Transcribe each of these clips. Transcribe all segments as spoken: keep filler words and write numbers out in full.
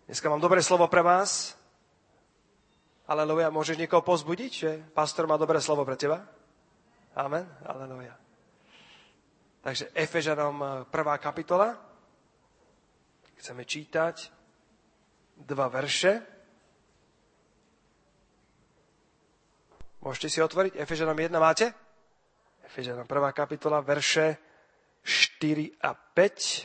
Dneska mám dobré slovo pre vás. Aleluja. Môžeš niekoho povzbudiť, že pastor má dobré slovo pre teba? Amen. Aleluja. Takže Efežanom prvá kapitola. Chceme čítať dva verše. Môžete si otvoriť? Efežanom jedna máte? Efežanom prvá kapitola, verše štyri a päť.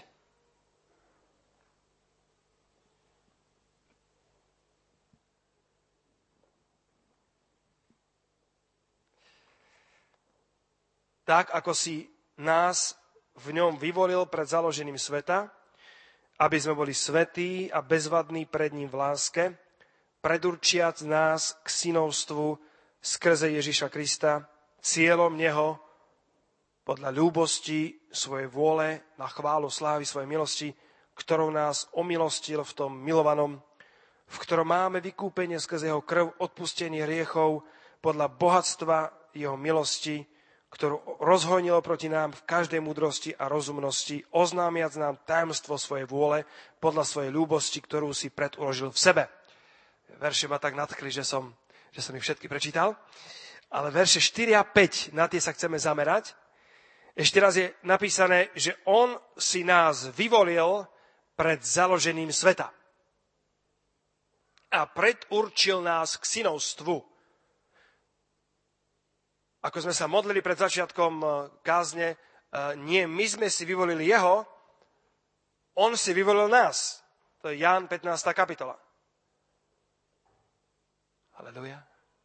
Tak, ako si nás v ňom vyvolil pred založením sveta, aby sme boli svätí a bezvadní pred ním v láske, predurčiac nás k synovstvu skrze Ježiša Krista, cieľom neho, podľa ľúbosti svojej vôle, na chválu slávy svojej milosti, ktorou nás omilostil v tom milovanom, v ktorom máme vykúpenie skrze jeho krv, odpustenie hriechov, podľa bohatstva jeho milosti, ktorú rozhojnilo proti nám v každej múdrosti a rozumnosti, oznámiac nám tajomstvo svojej vôle podľa svojej ľúbosti, ktorú si preduložil v sebe. Verše ma tak nadchli, že som, že som ich všetky prečítal. Ale verše štyri a päť, na tie sa chceme zamerať. Ešte raz je napísané, že on si nás vyvolil pred založením sveta. A predurčil nás k synovstvu. Ako sme sa modlili pred začiatkom kázne, nie my sme si vyvolili jeho, on si vyvolil nás. To je Ján pätnásta kapitola. Halleluja.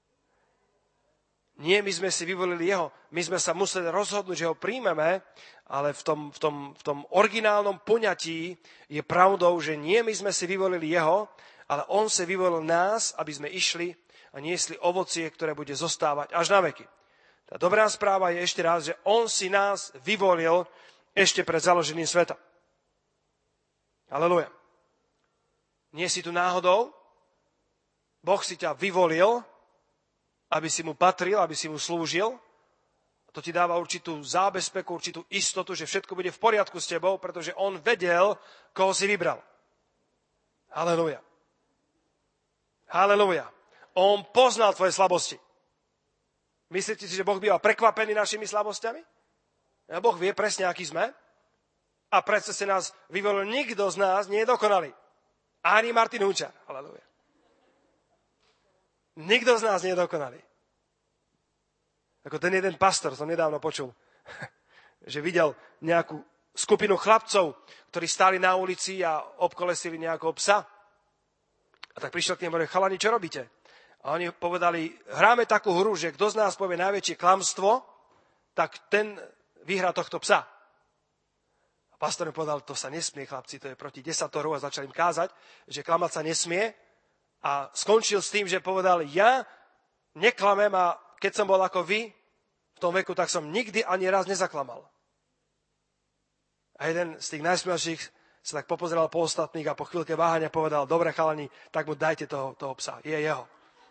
Nie my sme si vyvolili jeho, my sme sa museli rozhodnúť, že ho príjmeme, ale v tom, v tom, v tom originálnom poňatí je pravdou, že nie my sme si vyvolili jeho, ale on si vyvolil nás, aby sme išli a niesli ovocie, ktoré bude zostávať až na veky. Tá dobrá správa je ešte raz, že on si nás vyvolil ešte pred založením sveta. Halleluja. Nie si tu náhodou. Boh si ťa vyvolil, aby si mu patril, aby si mu slúžil. To ti dáva určitú zábezpeku, určitú istotu, že všetko bude v poriadku s tebou, pretože on vedel, koho si vybral. Halleluja. Halleluja. On poznal tvoje slabosti. Myslíte si, že Boh býva prekvapený našimi slabosťami? A Boh vie presne, aký sme. A predsa si nás vyvolil, nikto z nás nie je dokonalý. Ani Martin Húčar. Halleluja. Nikto z nás nie je dokonalý. Ako ten jeden pastor, som nedávno počul, že videl nejakú skupinu chlapcov, ktorí stáli na ulici a obkolesili nejakého psa. A tak prišiel k nemu a hovoril, chalani, čo robíte? A oni povedali, hráme takú hru, že kto z nás povie najväčšie klamstvo, tak ten vyhrá tohto psa. A pastor mi povedal, to sa nesmie, chlapci, to je proti desatoru, a začal im kázať, že klamať sa nesmie. A skončil s tým, že povedal, ja neklamem a keď som bol ako vy v tom veku, tak som nikdy ani raz nezaklamal. A jeden z tých najsmielších sa tak popozeral po ostatných a po chvíľke váhania povedal, dobre chalani, tak mu dajte toho, toho psa, je jeho.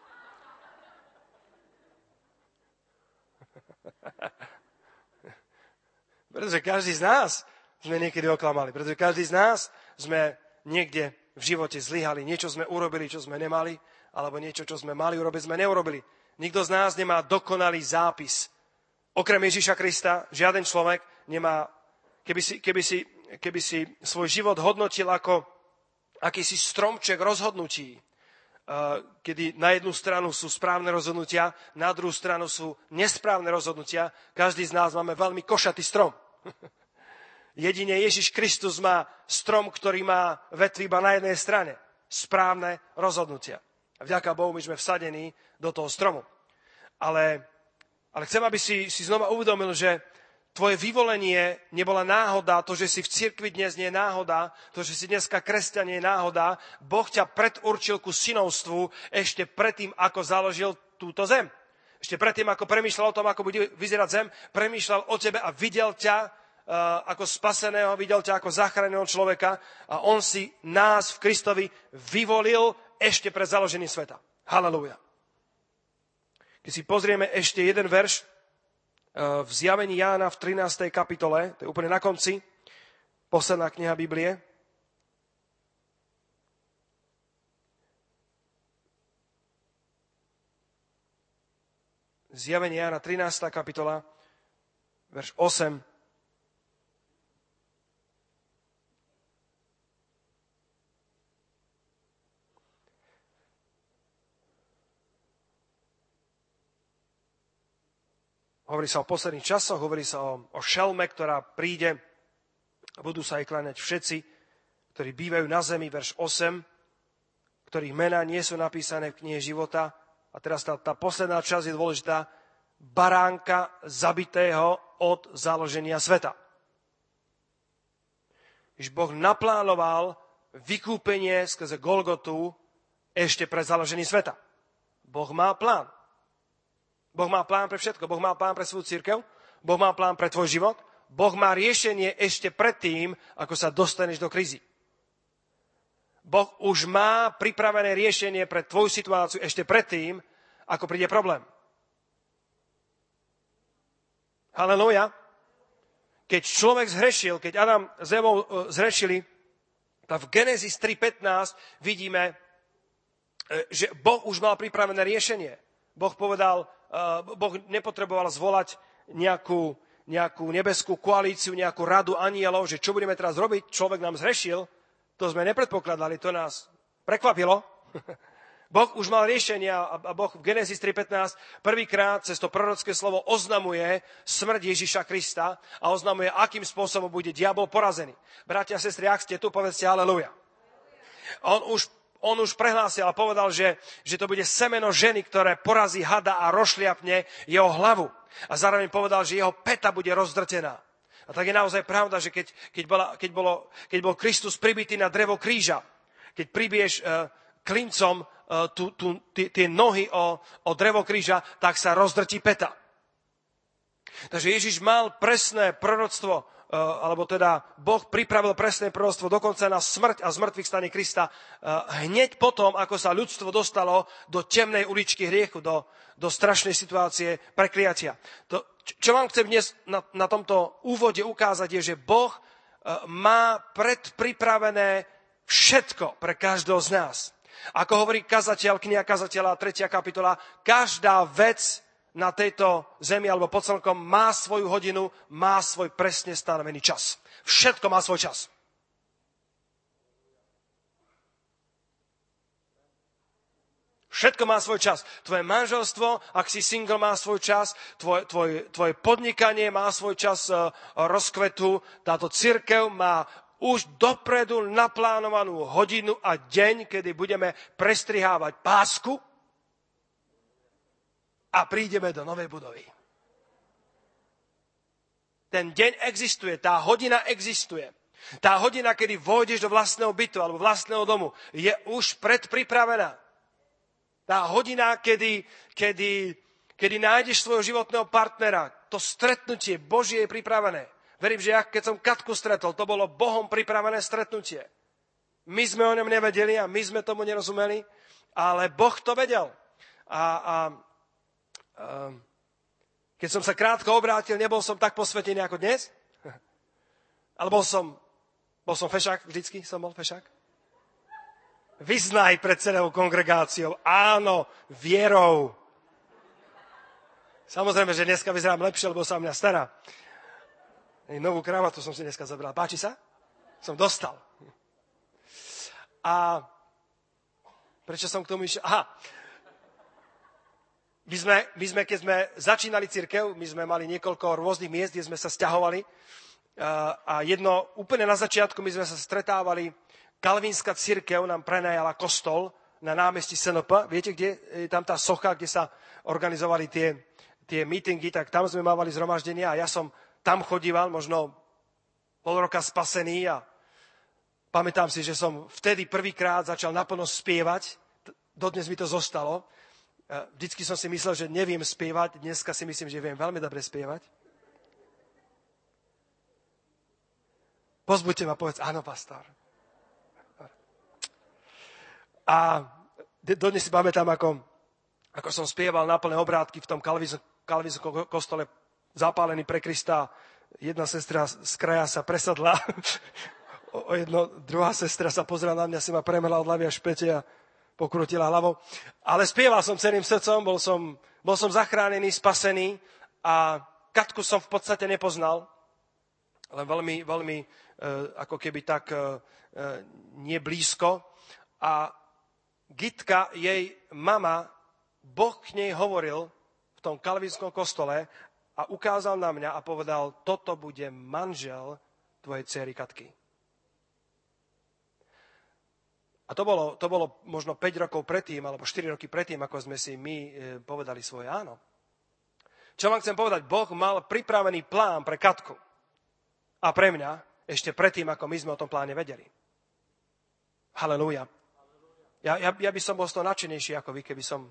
Pretože každý z nás sme niekedy oklamali. Pretože každý z nás sme niekde v živote zlyhali. Niečo sme urobili, čo sme nemali, alebo niečo, čo sme mali urobiť, sme neurobili. Nikto z nás nemá dokonalý zápis. Okrem Ježiša Krista žiaden človek nemá, keby si, keby si, keby si svoj život hodnotil ako akýsi stromček rozhodnutí, kedy na jednu stranu sú správne rozhodnutia, na druhú stranu sú nesprávne rozhodnutia. Každý z nás máme veľmi košatý strom. Jedine Ježiš Kristus má strom, ktorý má vetvy iba na jednej strane. Správne rozhodnutia. A vďaka Bohu my sme vsadení do toho stromu. Ale, ale chcem, aby si, si znova uvedomil, že tvoje vyvolenie nebola náhoda, to, že si v cirkvi dnes nie je náhoda, to, že si dneska kresťan nie je náhoda. Boh ťa predurčil ku synovstvu ešte predtým, ako založil túto zem. Ešte predtým, ako premýšľal o tom, ako bude vyzerať zem, premýšľal o tebe a videl ťa uh, ako spaseného, videl ťa ako zachráneného človeka a on si nás v Kristovi vyvolil ešte pred založením sveta. Halleluja. Keď si pozrieme ešte jeden verš, v Zjavení Jána v trinástej kapitole, to je úplne na konci, posledná kniha Biblie. Zjavenie Jána, trinásta kapitola, verš osem. Hovorí sa o posledných časoch, hovorí sa o, o šelme, ktorá príde a budú sa jej kláňať všetci, ktorí bývajú na zemi, verš osem, ktorých mená nie sú napísané v knihe života. A teraz tá, tá posledná časť je dôležitá. Baránka zabitého od založenia sveta. Když Boh naplánoval vykúpenie skrze Golgotu ešte pred založením sveta. Boh má plán. Boh má plán pre všetko. Boh má plán pre svoju cirkev. Boh má plán pre tvoj život. Boh má riešenie ešte predtým, ako sa dostaneš do krízy. Boh už má pripravené riešenie pre tvoju situáciu ešte predtým, ako príde problém. Halelúja. Keď človek zhrešil, keď Adam s Evou zhrešili, tak v Genesis tri pätnásť vidíme, že Boh už mal pripravené riešenie. Boh povedal, Boh nepotreboval zvolať nejakú, nejakú nebeskú koalíciu, nejakú radu anielov, že čo budeme teraz robiť, človek nám zhrešil, to sme nepredpokladali, to nás prekvapilo. Boh už mal riešenia a Boh v Genesis tri pätnásť prvýkrát cez to prorocké slovo oznamuje smrť Ježiša Krista a oznamuje, akým spôsobom bude diabol porazený. Bratia a sestry, ak ste tu, povedzte haleluja. On už On už prehlásil a povedal, že, že to bude semeno ženy, ktoré porazí hada a rošliapne jeho hlavu. A zároveň povedal, že jeho peta bude rozdrtená. A tak je naozaj pravda, že keď, keď, bola, keď, bolo, keď bol Kristus pribitý na drevo kríža, keď pribiješ uh, klincom uh, tu, tu, tie nohy o, o drevo kríža, tak sa rozdrtí peta. Takže Ježiš mal presné proroctvo, alebo teda Boh pripravil presné proroctvo dokonca na smrť a zmrtvých stane Krista hneď potom, ako sa ľudstvo dostalo do temnej uličky hriechu, do, do strašnej situácie prekliatia. To, čo vám chcem dnes na, na tomto úvode ukázať, je, že Boh má predpripravené všetko pre každého z nás. Ako hovorí kazateľ, kniha kazateľa, tretia kapitola, každá vec na tejto zemi alebo pod slnkom má svoju hodinu, má svoj presne stanovený čas. Všetko má svoj čas. Všetko má svoj čas. Tvoje manželstvo, ak si single, má svoj čas. Tvoj, tvoj, tvoje podnikanie má svoj čas uh, rozkvetu. Táto cirkev má už dopredu naplánovanú hodinu a deň, kedy budeme prestrihávať pásku a prídeme do novej budovy. Ten deň existuje, tá hodina existuje. Tá hodina, kedy vojdeš do vlastného bytu alebo vlastného domu, je už predpripravená. Tá hodina, kedy, kedy, kedy nájdeš svojho životného partnera, to stretnutie Božie je pripravené. Verím, že ja, keď som Katku stretol, to bolo Bohom pripravené stretnutie. My sme o ňom nevedeli a my sme tomu nerozumeli, ale Boh to vedel. A... a Um, keď som sa krátko obrátil, nebol som tak posvetený ako dnes? Ale bol som, bol som fešák, vždycky som bol fešák. Vyznaj pred celou kongregáciou, áno, vierou. Samozrejme, že dneska vyzerám lepšie, lebo sa o mňa stará. Novú kravatu som si dneska zabral. Páči sa? Som dostal. A prečo som k tomu išiel? Aha. My sme, my sme, keď sme začínali cirkev, my sme mali niekoľko rôznych miest, kde sme sa sťahovali. A jedno, úplne na začiatku, my sme sa stretávali, kalvínska cirkev nám prenajala kostol na námestí es en pé. Viete, kde je tam tá socha, kde sa organizovali tie, tie meetingy, tak tam sme mávali zhromaždenia a ja som tam chodíval, možno pol roka spasený a pamätám si, že som vtedy prvýkrát začal naplno spievať. Dodnes mi to zostalo. Vždycky som si myslel, že neviem spievať, dneska si myslím, že viem veľmi dobre spievať. Pozbuďte ma, povedz, áno, pastor. A dodnes si pamätám, ako, ako som spieval na plné obrátky v tom kalvínskom kostole zapálený pre Krista. Jedna sestra z kraja sa presadla, o jedno, druhá sestra sa pozrela na mňa, si ma premela od hlavy až pete a pokrutila hlavou. Ale spieval som celým srdcom, bol som, bol som zachránený, spasený a Katku som v podstate nepoznal, len veľmi, veľmi e, ako keby tak e, nie blízko. A Gitka, jej mama, Boh k nej hovoril v tom kalvínskom kostole a ukázal na mňa a povedal, toto bude manžel tvojej dcery Katky. A to bolo, to bolo možno päť rokov predtým, alebo štyri roky predtým, ako sme si my e, povedali svoje áno. Čo vám chcem povedať? Boh mal pripravený plán pre Katku a pre mňa ešte predtým, ako my sme o tom pláne vedeli. Halelúja. Ja, ja, ja by som bol z toho nadšenejší ako vy, keby som...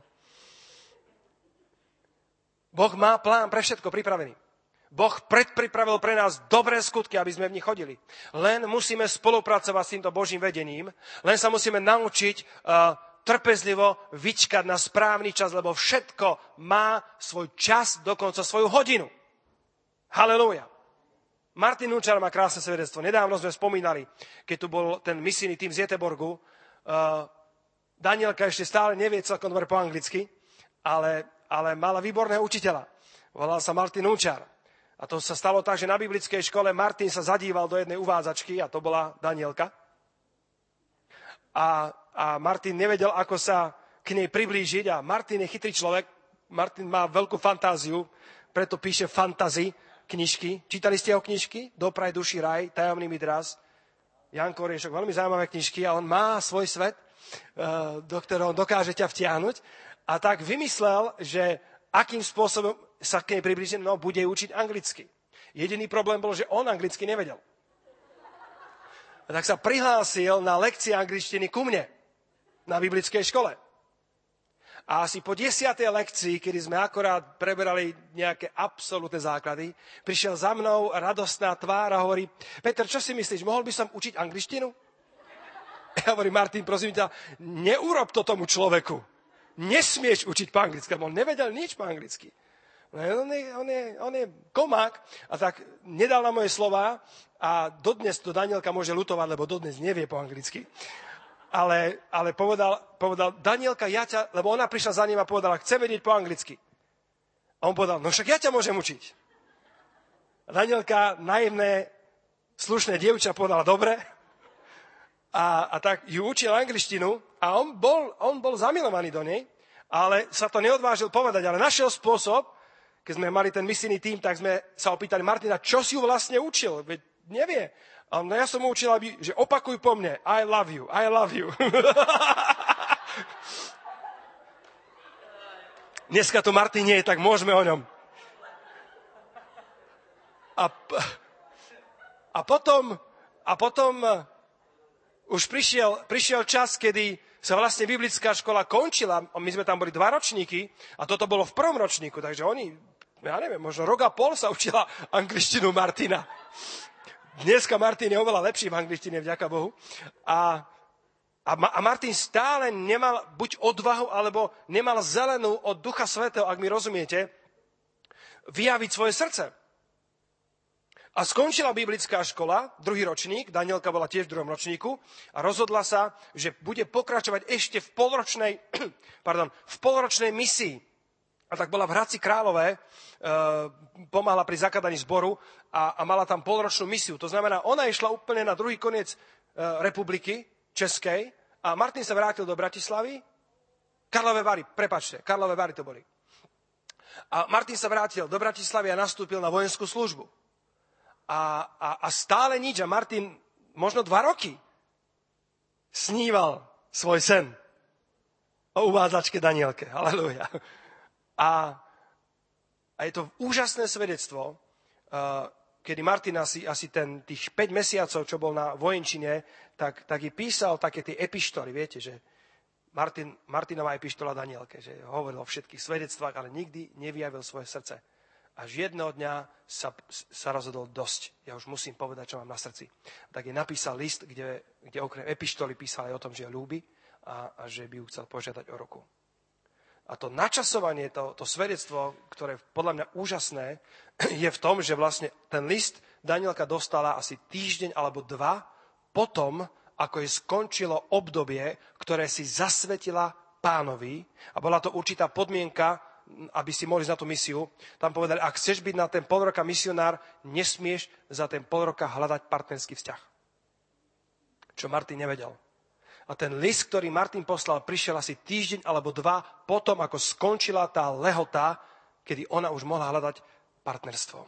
Boh má plán pre všetko pripravený. Boh predpripravil pre nás dobré skutky, aby sme v nich chodili. Len musíme spolupracovať s týmto Božím vedením, len sa musíme naučiť uh, trpezlivo vyčkať na správny čas, lebo všetko má svoj čas, dokonca svoju hodinu. Halelúja. Martin Núčar má krásne svedectvo. Nedávno sme spomínali, keď tu bol ten misijný tým z Göteborgu. Uh, Danielka ešte stále nevie celkom dobre po anglicky, ale, ale mala výborného učiteľa. Volal sa Martin Núčar. A to sa stalo tak, že na biblickej škole Martin sa zadíval do jednej uvádzačky a to bola Danielka. A, a Martin nevedel, ako sa k nej priblížiť a Martin je chytrý človek. Martin má veľkú fantáziu, preto píše fantasy knižky. Čítali ste jeho knižky? Dopraj duši raj, tajomný midras. Janko Riešok, veľmi zaujímavé knižky a on má svoj svet, do ktorého dokáže ťa vtiahnuť. A tak vymyslel, že akým spôsobom sa k nej priblížiť, no bude učiť anglicky. Jediný problém bol, že on anglicky nevedel. A tak sa prihlásil na lekcie angličtiny ku mne na biblickej škole. A asi po desiatej lekcii, kedy sme akorát preberali nejaké absolútne základy, prišiel za mnou radostná tvár a hovorí, Peter, čo si myslíš, mohol by som učiť angličtinu? Ja hovorím, Martin, prosím ťa, neurob to tomu človeku. Nesmieš učiť po anglicky, on nevedel nič po anglicky. On je, on, je, on je komák a tak nedal na moje slová a dodnes to Danielka môže ľutovať, lebo dodnes nevie po anglicky. Ale, ale povedal, povedal, Danielka, ja ťa, lebo ona prišla za ním a povedala, chcem vedieť po anglicky. A on povedal, no však ja ťa môžem učiť. A Danielka, naivné, slušné dievča, povedala, dobre. A, a tak ju učil angličtinu a on bol, on bol zamilovaný do nej, ale sa to neodvážil povedať, ale našiel spôsob. Keď sme mali ten misijný tím, tak sme sa opýtali Martina, čo si ju vlastne učil? Veď nevie. A no ja som mu učil, aby, že opakuj po mne. I love you, I love you. Dneska tu Martin nie je, tak môžeme o ňom. A, a potom, a potom už prišiel, prišiel čas, kedy sa vlastne biblická škola končila. My sme tam boli dva ročníky a toto bolo v prvom ročníku, takže oni, ja neviem, možno rok a pol sa učila angličtinu Martina. Dneska Martin je oveľa lepší v angličtine, vďaka Bohu. A, a, a Martin stále nemal buď odvahu, alebo nemal zelenú od Ducha Svätého, ak mi rozumiete, vyjaviť svoje srdce. A skončila biblická škola, druhý ročník, Danielka bola tiež v druhom ročníku a rozhodla sa, že bude pokračovať ešte v polročnej, pardon, v polročnej misii. A tak bola v Hradci Králové, e, pomáhala pri zakladaní zboru a, a mala tam polročnú misiu. To znamená, ona išla úplne na druhý koniec e, republiky Českej a Martin sa vrátil do Bratislavy. Karlové Vary, prepáčte, Karlové Vary to boli. A Martin sa vrátil do Bratislavy a nastúpil na vojenskú službu. A, a, a stále nič. A Martin možno dva roky sníval svoj sen o uvádzačke Danielke. Halelúja. A, a je to úžasné svedectvo, uh, kedy Martin asi, asi ten, tých päť mesiacov, čo bol na vojenčine, tak, tak i písal také tie epištoly. Viete, že Martin, Martinová epištola Danielke, že hovoril o všetkých svedectvách, ale nikdy nevyjavil svoje srdce. Až jedného dňa sa, sa rozhodol dosť. Ja už musím povedať, čo mám na srdci. Tak je napísal list, kde, kde okrem epištoly písal aj o tom, že ju ľúbi a, a že by ju chcel požiadať o ruku. A to načasovanie, to, to svedectvo, ktoré je podľa mňa úžasné, je v tom, že vlastne ten list Danielka dostala asi týždeň alebo dva potom, ako jej skončilo obdobie, ktoré si zasvetila Pánovi, a bola to určitá podmienka, aby si mohli ísť na tú misiu. Tam povedali, ak chceš byť na ten pol roka misionár, nesmieš za ten pol roka hľadať partnerský vzťah. Čo Martin nevedel. A ten list, ktorý Martin poslal, prišiel asi týždeň alebo dva potom, ako skončila tá lehota, kedy ona už mohla hľadať partnerstvo.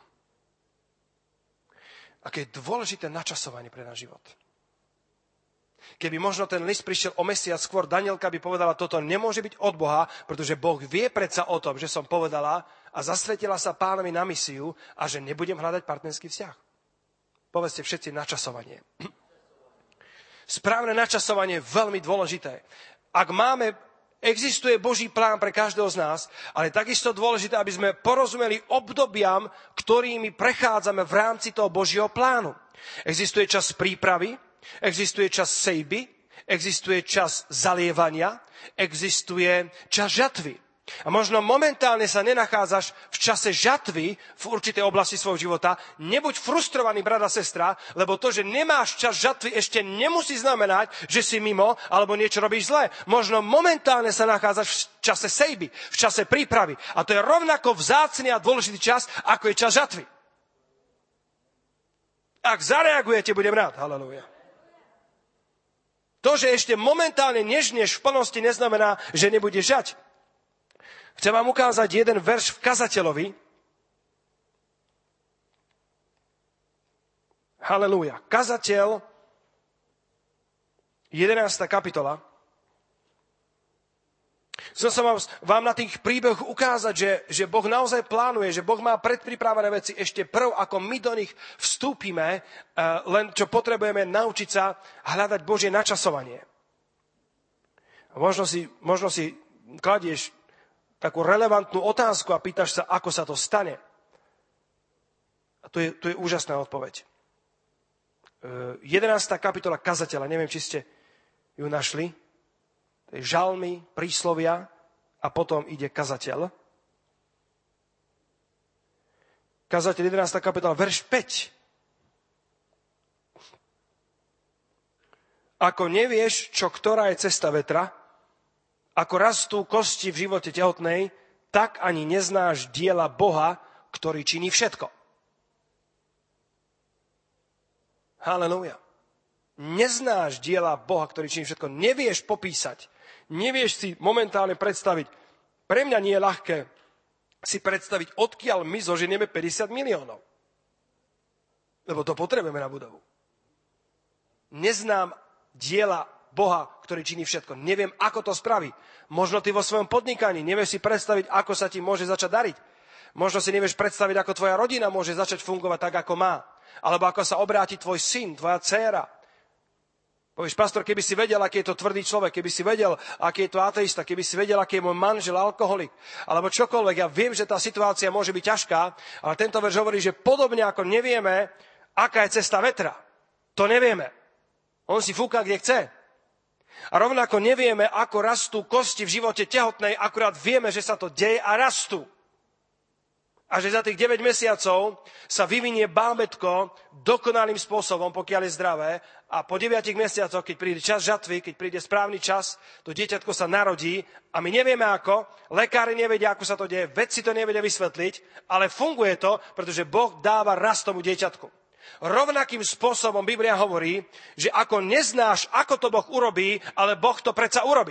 Aké je dôležité načasovanie pre náš život. Keby možno ten list prišiel o mesiac skôr, Danielka by povedala, toto nemôže byť od Boha, pretože Boh vie predsa o tom, že som povedala a zasvetila sa Pánovi na misiu a že nebudem hľadať partnerský vzťah. Povedzte všetci načasovanie. Správne načasovanie je veľmi dôležité. Ak máme, existuje Boží plán pre každého z nás, ale takisto dôležité, aby sme porozumeli obdobiam, ktorými prechádzame v rámci toho Božieho plánu. Existuje čas prípravy, existuje čas sejby, existuje čas zalievania, existuje čas žatvy. A možno momentálne sa nenachádzaš v čase žatvy v určitej oblasti svojho života. Nebuď frustrovaný, brat a sestra, lebo to, že nemáš čas žatvy, ešte nemusí znamenať, že si mimo alebo niečo robíš zle. Možno momentálne sa nachádzaš v čase sejby, v čase prípravy. A to je rovnako vzácny a dôležitý čas, ako je čas žatvy. Ak zareagujete, budem rád. Halelúja. To, že ešte momentálne nežneš v plnosti, neznamená, že nebudeš žať. Chcem vám ukázať jeden verš v Kazateľovi. Halelúja. Kazateľ, jedenásta kapitola. Chcem sa vám, vám na tých príbehoch ukázať, že, že Boh naozaj plánuje, že Boh má predpripravené veci ešte prv, ako my do nich vstúpime, len čo potrebujeme naučiť sa hľadať Božie načasovanie. Možno si, možno si kladieš takú relevantnú otázku a pýtaš sa, ako sa to stane. A to je, to je úžasná odpoveď. jedenásta kapitola Kazateľa, neviem, či ste ju našli. To je žalmy, príslovia a potom ide Kazateľ. Kazateľ, jedenásta kapitola, verš päť. Ako nevieš, čo ktorá je cesta vetra, ako rastú kosti v živote tehotnej, tak ani neznáš diela Boha, ktorý činí všetko. Halelúja. Neznáš diela Boha, ktorý činí všetko. Nevieš popísať. Nevieš si momentálne predstaviť. Pre mňa nie je ľahké si predstaviť, odkiaľ my zoženieme päťdesiat miliónov. Lebo to potrebujeme na budovu. Neznám diela Boha, ktorý činí všetko. Neviem, ako to spraví. Možno ty vo svojom podnikaní nevieš si predstaviť, ako sa ti môže začať dariť. Možno si nevieš predstaviť, ako tvoja rodina môže začať fungovať tak, ako má. Alebo ako sa obráti tvoj syn, tvoja dcéra. Povieš, pastor, keby si vedel, aký je to tvrdý človek, keby si vedel, aký je to ateista, keby si vedel, aký je môj manžel alkoholik, alebo čokoľvek. Ja viem, že tá situácia môže byť ťažká, ale tento verš hovorí, že podobne ako nevieme, aká je cesta vetra. To nevieme. On si fúka, kde chce. A rovnako nevieme, ako rastú kosti v živote tehotnej, akurát vieme, že sa to deje a rastú. A že za tých deväť mesiacov sa vyvinie bábätko dokonalým spôsobom, pokiaľ je zdravé. A po deviatich mesiacoch, keď príde čas žatvy, keď príde správny čas, to dieťatko sa narodí a my nevieme ako, lekári nevedia, ako sa to deje, vedci to nevedia vysvetliť, ale funguje to, pretože Boh dáva rast tomu dieťatku. Rovnakým spôsobom Biblia hovorí, že ako neznáš, ako to Boh urobí, ale Boh to predsa urobí.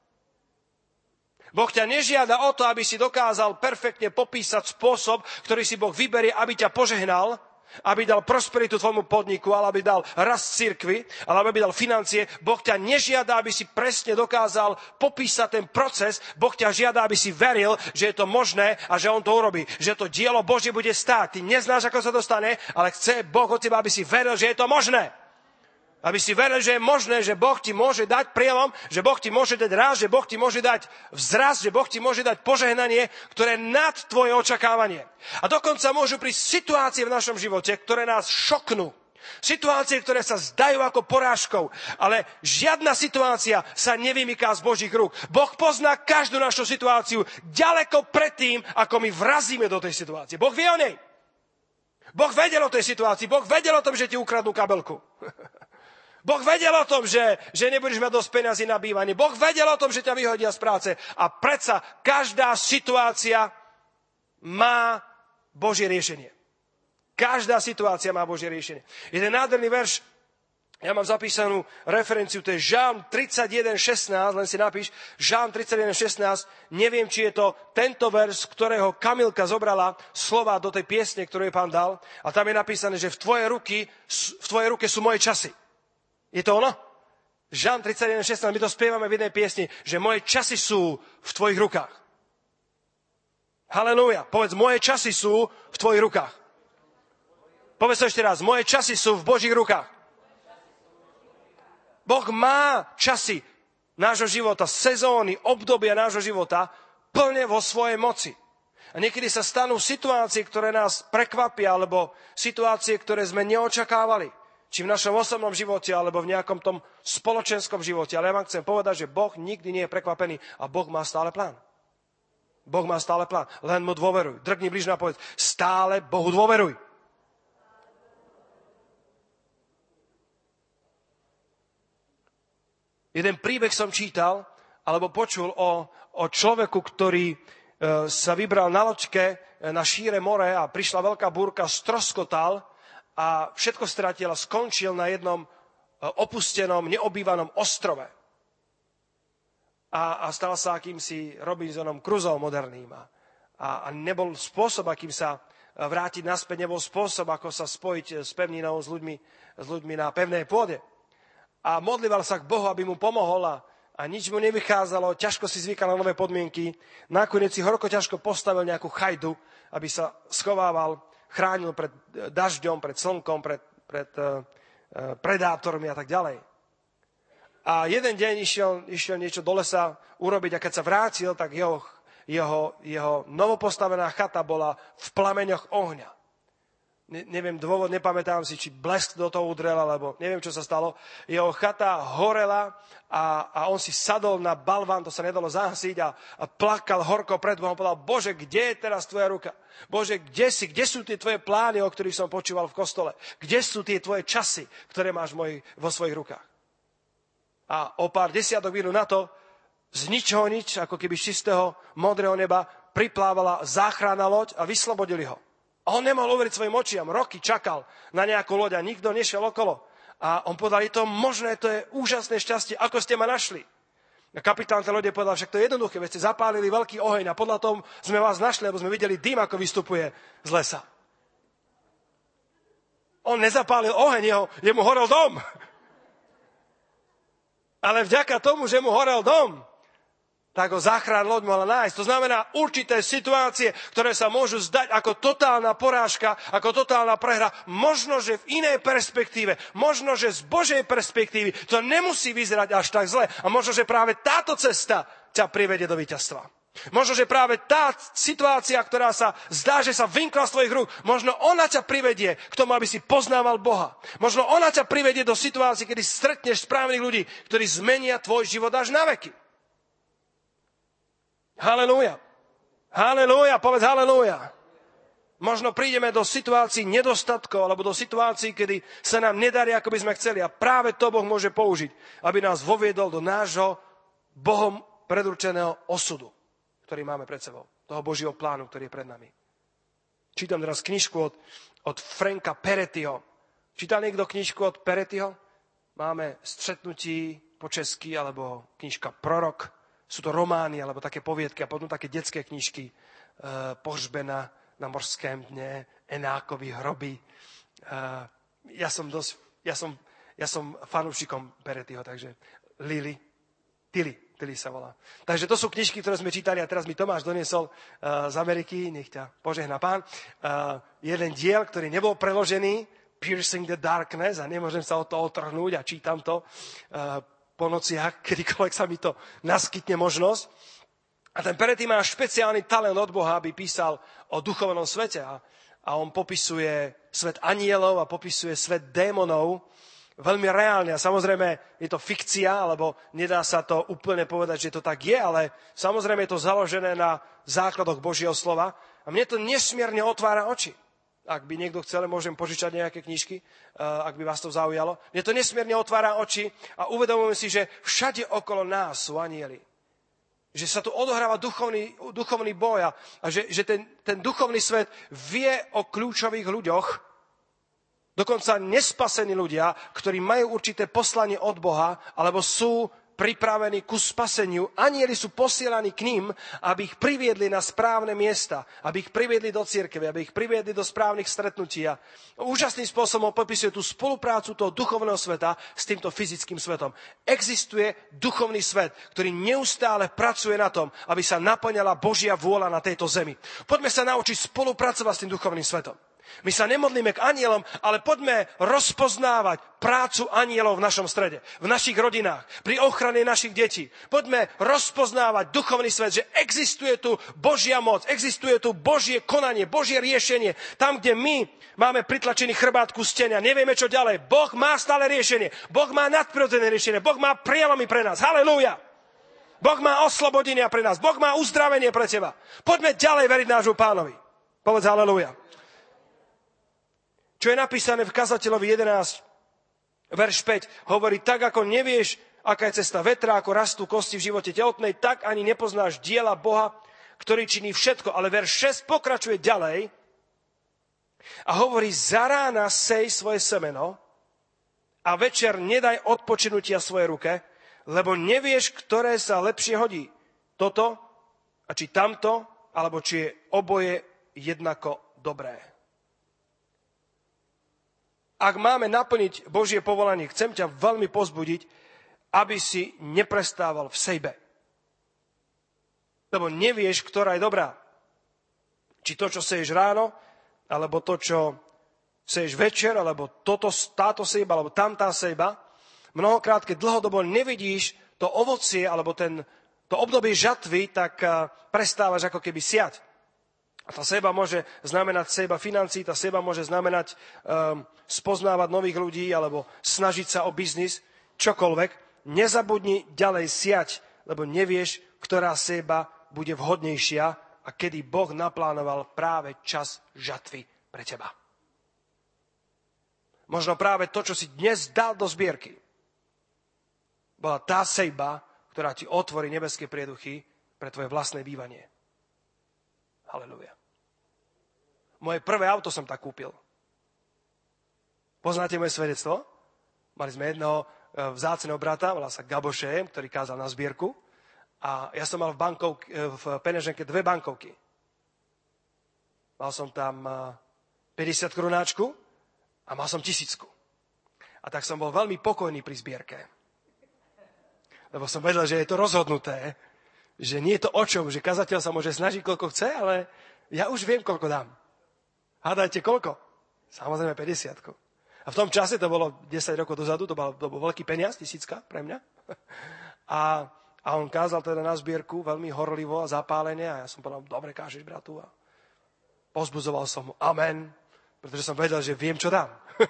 Boh ťa nežiada o to, aby si dokázal perfektne popísať spôsob, ktorý si Boh vyberie, aby ťa požehnal, aby dal prosperitu tvojmu podniku, ale aby dal rast cirkvi, alebo aby dal financie. Boh ťa nežiada, aby si presne dokázal popísať ten proces. Boh ťa žiada, aby si veril, že je to možné a že on to urobí. Že to dielo Božie bude stáť. Ty neznáš, ako sa to stane, ale chce Boh od teba, aby si veril, že je to možné. Aby si veril, že je možné, že Boh ti môže dať prielom, že Boh ti môže dať rast, že Boh ti môže dať vzrast, že Boh ti môže dať požehnanie, ktoré je nad tvoje očakávanie. A dokonca môžu prísť situácie v našom živote, ktoré nás šoknú. Situácie, ktoré sa zdajú ako porážkou, ale žiadna situácia sa nevymyká z Božích rúk. Boh pozná každú našu situáciu ďaleko predtým, ako my vrazíme do tej situácie. Boh vie o nej. Boh vedel o tej situácii, Boh vedel o tom, že ti ukradnú kabelku. Boh vedel o tom, že, že nebudeš mať dosť peniazy na bývanie. Boh vedel o tom, že ťa vyhodia z práce. A predsa každá situácia má Božie riešenie. Každá situácia má Božie riešenie. Jeden nádherný verš, ja mám zapísanú referenciu, to je Žalm tridsaťjeden šestnásť, len si napíš, Žalm tridsaťjeden šestnásť, neviem, či je to tento verš, z ktorého Kamilka zobrala slova do tej piesne, ktorú jej Pán dal, a tam je napísané, že v tvojej, ruky, v tvojej ruke sú moje časy. Je to ono? Žalm tridsaťjeden šestnásť, my to spievame v jednej piesni, že moje časy sú v tvojich rukách. Halelúja, povedz, moje časy sú v tvojich rukách. Povedz to ešte raz, moje časy sú v Božích rukách. Boh má časy nášho života, sezóny, obdobia nášho života plne vo svojej moci. A niekedy sa stanú situácie, ktoré nás prekvapia, alebo situácie, ktoré sme neočakávali. Či v našom osobnom živote, alebo v nejakom tom spoločenskom živote. Ale ja vám chcem povedať, že Boh nikdy nie je prekvapený a Boh má stále plán. Boh má stále plán. Len mu dôveruj. Drgni blížne a povedz, stále Bohu dôveruj. Jeden príbeh som čítal, alebo počul o, o človeku, ktorý e, sa vybral na loďke na šíre more a prišla veľká búrka, stroskotal a všetko stratil a skončil na jednom opustenom, neobývanom ostrove. A, a stal sa akýmsi Robinsonom Crusoe moderným. A, a nebol spôsob, akým sa vrátiť naspäť, nebol spôsob, ako sa spojiť s pevninou, s ľuďmi, s ľuďmi na pevnej pôde. A modlíval sa k Bohu, aby mu pomohol a, a nič mu nevychádzalo, ťažko si zvykal na nové podmienky. Nakoniec si horko ťažko postavil nejakú chajdu, aby sa schovával, chránil pred dažďom, pred slnkom, pred, pred uh, uh, predátormi a tak ďalej. A jeden deň išiel, išiel niečo do lesa urobiť a keď sa vrátil, tak jeho, jeho, jeho novopostavená chata bola v plameňoch ohňa. Ne, neviem dôvod, nepamätám si, či blesk do toho udrel, alebo neviem, čo sa stalo. Jeho chata horela a, a on si sadol na balván, to sa nedalo zahasiť a, a plakal horko pred Bohom. Povedal, Bože, kde je teraz tvoja ruka? Bože, kde si? Kde sú tie tvoje plány, o ktorých som počúval v kostole? Kde sú tie tvoje časy, ktoré máš moj, vo svojich rukách? A o pár desiatok minút na to, z ničoho nič, ako keby z čistého modrého neba, priplávala záchranná loď a vyslobodili ho. A on nemohol uveriť svojim očiam. Roky čakal na nejakú loď a nikto nešiel okolo. A on povedal, je to možné, to je úžasné šťastie, ako ste ma našli. A kapitán tej lode povedal, však to je jednoduché, veď ste zapálili veľký oheň a podľa toho sme vás našli, lebo sme videli dym, ako vystupuje z lesa. On nezapálil oheň, jeho, jemu horel dom. Ale vďaka tomu, že mu horel dom, tak ho záchranná loď mohla nájsť. To znamená určité situácie, ktoré sa môžu zdať ako totálna porážka, ako totálna prehra. Možno, že v inej perspektíve, možno, že z Božej perspektívy to nemusí vyzerať až tak zle. A možno, že práve táto cesta ťa privedie do víťazstva. Možno, že práve tá situácia, ktorá sa zdá, že sa vymkla z tvojich rúk, možno ona ťa privedie k tomu, aby si poznával Boha. Možno ona ťa privedie do situácie, kedy stretneš správnych ľudí, ktorí zmenia tvoj život až na veky. Halelúja. Halelúja, povedz halelúja. Možno prídeme do situácií nedostatkov alebo do situácií, kedy sa nám nedarí, ako by sme chceli. A práve to Boh môže použiť, aby nás voviedol do nášho Bohom predurčeného osudu, ktorý máme pred sebou. Toho Božieho plánu, ktorý je pred nami. Čítam teraz knižku od, od Franka Perettiho. Čítal niekto knižku od Perettiho? Máme Stretnutí po česky, alebo knižka Prorok. Sú to romány, alebo také poviedky, a potom také detské knižky. E, Pohřbena na morském dne, Enákovi hroby. E, ja som dosť, ja som, ja som fanúšikom Perettiho, takže Lili, Tilly, Tilly sa volá. Takže to sú knižky, ktoré sme čítali a teraz mi Tomáš doniesol uh, z Ameriky, nech ťa požehná Pán. Uh, jeden diel, ktorý nebol preložený, Piercing the Darkness, a nemôžem sa od toho otrhnúť a čítam to uh, po nociach, kedykoľvek sa mi to naskytne možnosť. A ten Peretti má špeciálny talent od Boha, aby písal o duchovnom svete. A, a on popisuje svet anielov a popisuje svet démonov veľmi reálne. A samozrejme je to fikcia, alebo nedá sa to úplne povedať, že to tak je, ale samozrejme je to založené na základoch Božieho slova. A mne to nesmierne otvára oči. Ak by niekto chcel, môžem požičať nejaké knižky, ak by vás to zaujalo. Mne to nesmierne otvára oči a uvedomujem si, že všade okolo nás sú anjeli. Že sa tu odohráva duchovný, duchovný boj a že, že ten, ten duchovný svet vie o kľúčových ľuďoch, dokonca nespasení ľudia, ktorí majú určité poslanie od Boha, alebo sú pripravení ku spaseniu. Anjeli sú posielaní k ním, aby ich priviedli na správne miesta, aby ich priviedli do cirkvi, aby ich priviedli do správnych stretnutí. A úžasným spôsobom popisuje tú spoluprácu toho duchovného sveta s týmto fyzickým svetom. Existuje duchovný svet, ktorý neustále pracuje na tom, aby sa naplňala Božia vôľa na tejto zemi. Poďme sa naučiť spolupracovať s tým duchovným svetom. My sa nemodlíme k anjelom, ale poďme rozpoznávať prácu anjelov v našom strede, v našich rodinách, pri ochrane našich detí. Poďme rozpoznávať duchovný svet, že existuje tu Božia moc, existuje tu Božie konanie, Božie riešenie. Tam, kde my máme pritlačený chrbát ku stene a nevieme, čo ďalej. Boh má stále riešenie. Boh má nadprirodzené riešenie. Boh má prialomy pre nás. Halelúja! Boh má oslobodenia pre nás. Boh má uzdravenie pre teba. Poďme ďalej veriť nášmu Pánovi. Povedz halelúja. Čo je napísané v Kazateľovi jedenásť, verš päť, hovorí, tak ako nevieš, aká je cesta vetra, ako rastú kosti v živote tehotnej, tak ani nepoznáš diela Boha, ktorý činí všetko. Ale verš šesť pokračuje ďalej a hovorí, za rána sej svoje semeno a večer nedaj odpočinutia svojej ruke, lebo nevieš, ktoré sa lepšie hodí. Toto, a či tamto, alebo či je oboje jednako dobré. Ak máme naplniť Božie povolanie, chcem ťa veľmi pozbudiť, aby si neprestával v sejbe. Lebo nevieš, ktorá je dobrá. Či to, čo seješ ráno, alebo to, čo seješ večer, alebo toto, táto sejba, alebo tamtá sejba. Mnohokrát, keď dlhodobo nevidíš to ovocie, alebo ten, to obdobie žatvy, tak prestávaš ako keby siať. A tá seba môže znamenať seba financií, tá seba môže znamenať um, spoznávať nových ľudí alebo snažiť sa o biznis, čokoľvek. Nezabudni ďalej siať, lebo nevieš, ktorá seba bude vhodnejšia a kedy Boh naplánoval práve čas žatvy pre teba. Možno práve to, čo si dnes dal do zbierky, bola tá sejba, ktorá ti otvorí nebeské prieduchy pre tvoje vlastné bývanie. Halelúja. Moje prvé auto som tak kúpil. Poznáte moje svedectvo? Mali sme jedného vzácneho brata, volá sa Gabo Šejem, ktorý kázal na zbierku. A ja som mal v, bankov, v peňaženke dve bankovky. Mal som tam päťdesiat korunáčku a mal som tisícku. A tak som bol veľmi pokojný pri zbierke. Lebo som vedel, že je to rozhodnuté, že nie je to o čom, že kazateľ sa môže snažiť, koľko chce, ale ja už viem, koľko dám. Hádajte, koľko? Samozrejme päťdesiatku. A v tom čase, to bolo desať rokov dozadu, to bol, to bol veľký peniaz, tisícka pre mňa. A, a on kázal teda na zbierku veľmi horlivo a zapálene a ja som povedal, dobre kážeš, bratu. A pozbudzoval som mu, amen, pretože som vedel, že viem, čo dám.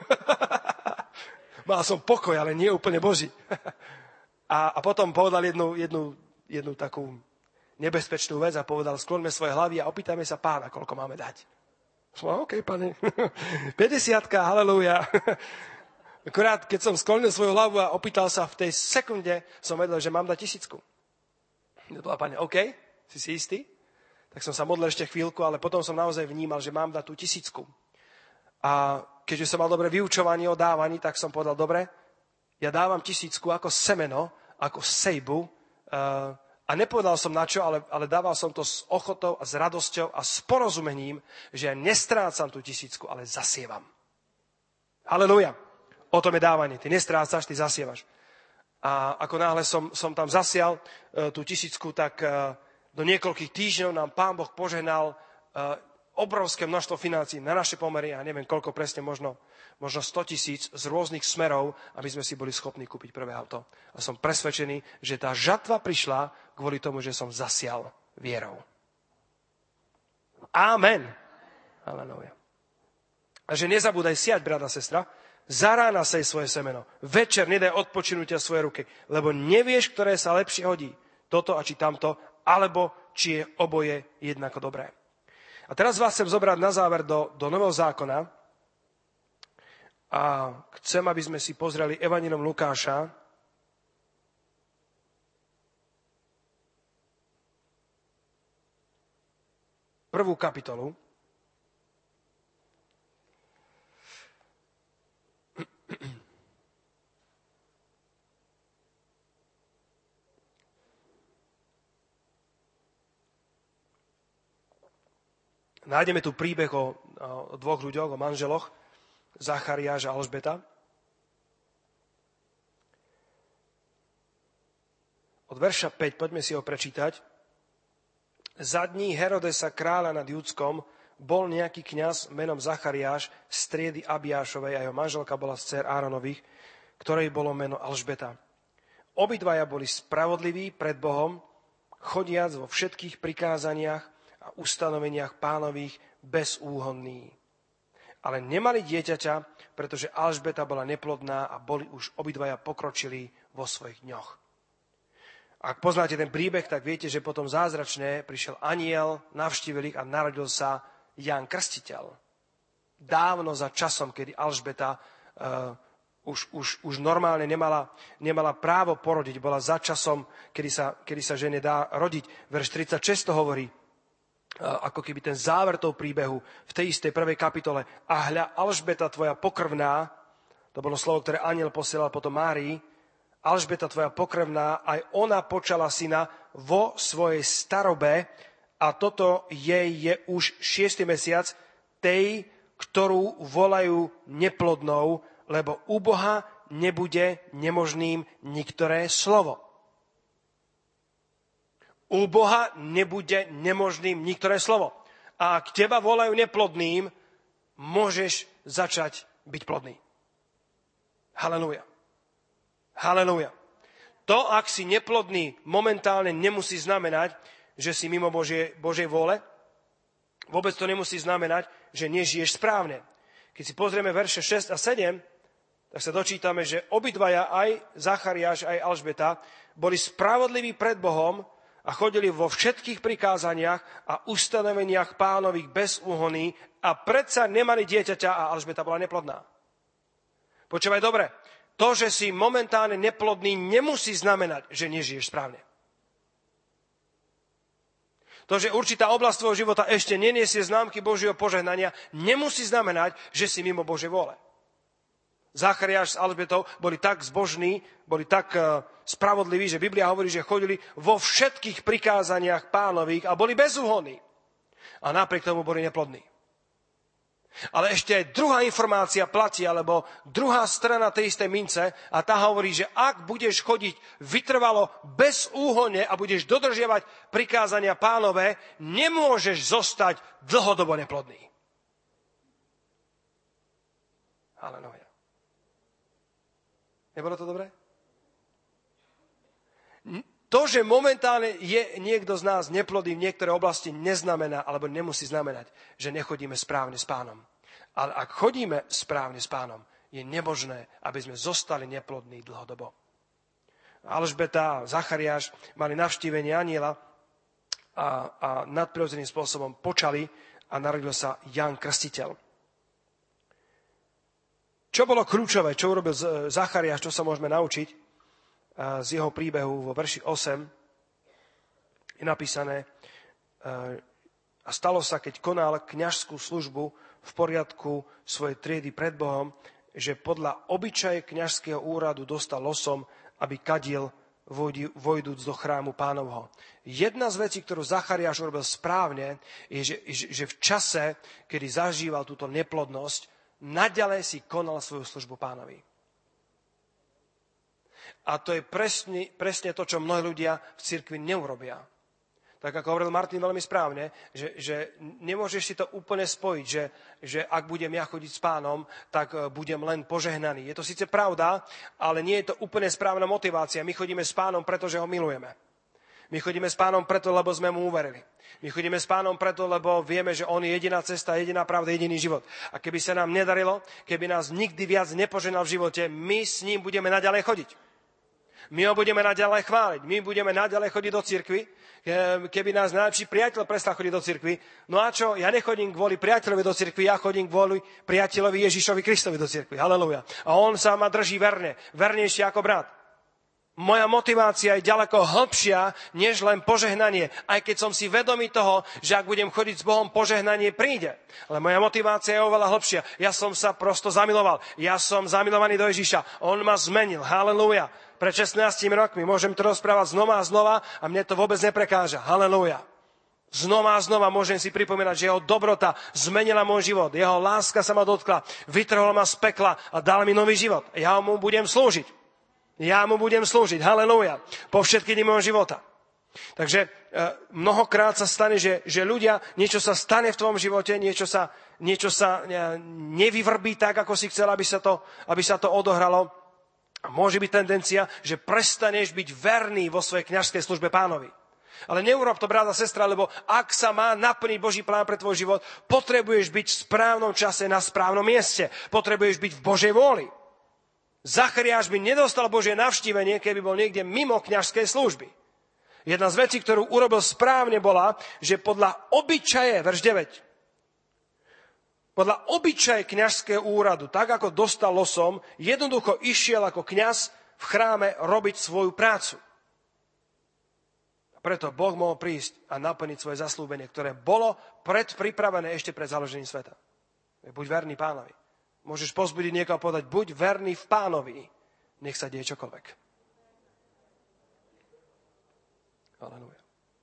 Mal som pokoj, ale nie úplne Boží. A, a potom povedal jednu, jednu jednu takú nebezpečnú vec a povedal, skloňme svoje hlavy a opýtajme sa Pána, koľko máme dať. Som, OK, pane, päťdesiatka, halelúja. Akurát, keď som sklonil svoju hlavu a opýtal sa, v tej sekunde som vedel, že mám dať tisícku. To bola, pane, OK, si si istý? Tak som sa modlil ešte chvíľku, ale potom som naozaj vnímal, že mám dať tú tisícku. A keďže som mal dobre vyučovanie o dávaní, tak som povedal, dobre, ja dávam tisícku ako semeno, ako sejbu, uh, a nepovedal som na čo, ale, ale dával som to s ochotou a s radosťou a s porozumením, že ja nestrácam tú tisícku, ale zasievam. Halelúja. O tom je dávanie. Ty nestrácaš, ty zasievaš. A ako náhle som, som tam zasial uh, tú tisícku, tak uh, do niekoľkých týždňov nám Pán Boh požehnal uh, obrovské množstvo financií na naše pomery, ja neviem koľko presne, možno, možno sto tisíc z rôznych smerov, aby sme si boli schopní kúpiť prvé auto. A som presvedčený, že tá žatva prišla kvôli tomu, že som zasial vierou. Amen. Halelúja. A že nezabúdaj siať, brat a sestra, za rána sej svoje semeno, večer nedaj odpočinutia svoje ruky, lebo nevieš, ktoré sa lepšie hodí, toto a či tamto, alebo či je oboje jednako dobré. A teraz vás chcem zobrať na záver do, do Nového zákona a chcem, aby sme si pozreli Evanjelium Lukáša, prvú kapitolu. Nájdeme tu príbeh o, o dvoch ľuďoch, o manželoch, Zachariáš a Alžbeta. Od verša päť, poďme si ho prečítať. Za dní Herodesa kráľa nad Judskom bol nejaký kňaz menom Zachariáš z triedy Abiášovej a jeho manželka bola z dcér Áronových, ktorej bolo meno Alžbeta. Obidvaja boli spravodliví pred Bohom, chodiac vo všetkých prikázaniach a ustanoveniach pánových bezúhonní. Ale nemali dieťaťa, pretože Alžbeta bola neplodná a boli už obidvaja pokročili vo svojich dňoch. Ak poznáte ten príbeh, tak viete, že potom zázračne prišiel anjel, navštívil ich a narodil sa Ján Krstiteľ. Dávno za časom, kedy Alžbeta uh, už, už, už normálne nemala, nemala právo porodiť, bola za časom, kedy sa, kedy sa žene dá rodiť. Verš tridsaťšesť to hovorí, ako keby ten záver toho príbehu v tej istej prvej kapitole. A hľa, Alžbeta tvoja pokrvná, to bolo slovo, ktoré anjel posielal potom Márii, Alžbeta tvoja pokrvná, aj ona počala syna vo svojej starobe a toto jej je už šiesty mesiac, tej, ktorú volajú neplodnou, lebo u Boha nebude nemožným niktoré slovo. U Boha nebude nemožným niktoré slovo. A ak teba volajú neplodným, môžeš začať byť plodný. Halelúja. Halelúja. To, ak si neplodný, momentálne nemusí znamenať, že si mimo Božie, Božej vôle. Vôbec to nemusí znamenať, že nežiješ správne. Keď si pozrieme verše šesť a sedem, tak sa dočítame, že obidvaja, aj Zachariáš, aj Alžbeta, boli spravodliví pred Bohom a chodili vo všetkých prikázaniach a ustanoveniach pánových bez úhony a predsa nemali dieťaťa a Alžbeta bola neplodná. Počúvaj dobre, to, že si momentálne neplodný, nemusí znamenať, že nežiješ správne. To, že určitá oblasť tvojho života ešte neniesie známky Božieho požehnania, nemusí znamenať, že si mimo Božej vôle. Zachariáš s Alžbetou boli tak zbožní, boli tak spravodliví, že Biblia hovorí, že chodili vo všetkých prikázaniach pánových a boli bezúhonní. A napriek tomu boli neplodní. Ale ešte aj druhá informácia platí, alebo druhá strana tej istej mince, a tá hovorí, že ak budeš chodiť vytrvalo bez úhone a budeš dodržiavať prikázania pánové, nemôžeš zostať dlhodobo neplodný. Halelúja. Nebolo to dobré? To, že momentálne je niekto z nás neplodný v niektorej oblasti, neznamená, alebo nemusí znamenať, že nechodíme správne s pánom. Ale ak chodíme správne s pánom, je nemožné, aby sme zostali neplodní dlhodobo. Alžbeta a Zachariáš mali navštívenie anjela a, a nadprirodzeným spôsobom počali a narodil sa Ján Krstiteľ. Čo bolo kľúčové, čo urobil Zachariáš, čo sa môžeme naučiť z jeho príbehu vo verši osem, je napísané: a stalo sa, keď konal kňažskú službu v poriadku svojej triedy pred Bohom, že podľa obyčaje kňažského úradu dostal losom, aby kadil vojdúc do chrámu Pánovho. Jedna z vecí, ktorú Zachariáš urobil správne, je, že, že v čase, kedy zažíval túto neplodnosť, naďalej si konal svoju službu Pánovi. A to je presne, presne to, čo mnohí ľudia v cirkvi neurobia. Tak ako hovoril Martin veľmi správne, že, že nemôžeš si to úplne spojiť, že, že ak budem ja chodiť s pánom, tak budem len požehnaný. Je to síce pravda, ale nie je to úplne správna motivácia. My chodíme s pánom, pretože ho milujeme. My chodíme s pánom preto, lebo sme mu uverili. My chodíme s pánom preto, lebo vieme, že on je jediná cesta, jediná pravda, jediný život. A keby sa nám nedarilo, keby nás nikdy viac nepoženal v živote, my s ním budeme naďalej chodiť. My ho budeme naďalej chváliť. My budeme naďalej chodiť do cirkvi. Keby nás najlepší priateľ prestal chodiť do cirkvi. No a čo? Ja nechodím kvôli priateľovi do cirkvi, ja chodím kvôli priateľovi Ježišovi Kristovi do cirkvi. Halelúja. A on sa ma drží verne. Vernejšie ako brat. Moja motivácia je ďaleko hlbšia, než len požehnanie. Aj keď som si vedomý toho, že ak budem chodiť s Bohom, požehnanie príde. Ale moja motivácia je oveľa hlbšia. Ja som sa prosto zamiloval. Ja som zamilovaný do Ježiša. On ma zmenil. Halelúja. Pred šestnástimi rokmi môžem to rozprávať znova a znova a mne to vôbec neprekáža. Halelúja. Znova a znova môžem si pripomínať, že jeho dobrota zmenila môj život. Jeho láska sa ma dotkla. Vytrhol ma z pekla a dal mi nový život. Ja mu budem slúžiť. Ja mu budem slúžiť, halelúja, po všetky dni môjho života. Takže e, mnohokrát sa stane, že, že ľudia, niečo sa stane v tvojom živote, niečo sa, niečo sa e, nevyvrbí tak, ako si chcel, aby sa to, aby sa to odohralo. Môže byť tendencia, že prestaneš byť verný vo svojej kňažskej službe Pánovi. Ale neurob to, brat a sestra, lebo ak sa má naplniť Boží plán pre tvoj život, potrebuješ byť v správnom čase na správnom mieste. Potrebuješ byť v Božej vôli. Zachariáš by nedostal Božie navštívenie, keby bol niekde mimo kňažskej služby. Jedna z vecí, ktorú urobil správne, bola, že podľa obyčaje, verš deväť, podľa obyčaje kňažského úradu, tak ako dostal losom, jednoducho išiel ako kňaz v chráme robiť svoju prácu. A preto Boh mohol prísť a naplniť svoje zaslúbenie, ktoré bolo predpripravené ešte pred založením sveta. Buď verný Pánovi. Môžeš pozbudiť niekoho a povedať, buď verný v Pánovi, nech sa deje čokoľvek. Halelúja.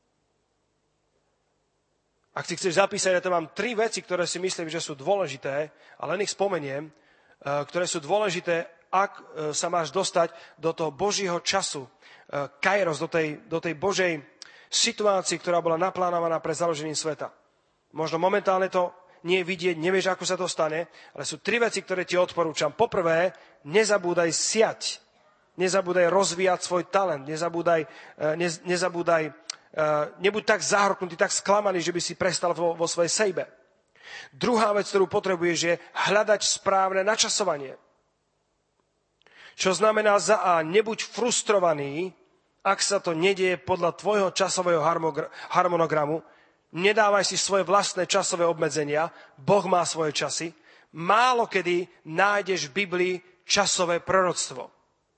Ak si chceš zapísať, ja to mám tri veci, ktoré si myslím, že sú dôležité, a len ich spomeniem, ktoré sú dôležité, ak sa máš dostať do toho Božieho času, kairos, do tej, do tej Božej situácii, ktorá bola naplánovaná pre založením sveta. Možno momentálne to nie vidieť, nevieš, ako sa to stane, ale sú tri veci, ktoré ti odporúčam. Poprvé, nezabúdaj siať, nezabúdaj rozvíjať svoj talent, nezabúdaj, ne, nezabúdaj, nebuď tak zahrknutý, tak sklamaný, že by si prestal vo, vo svojej sejbe. Druhá vec, ktorú potrebuješ, je hľadať správne načasovanie. Čo znamená za A, nebuď frustrovaný, ak sa to nedieje podľa tvojho časového harmonogramu. Nedávaj si svoje vlastné časové obmedzenia. Boh má svoje časy. Málo kedy nájdeš v Biblii časové proroctvo.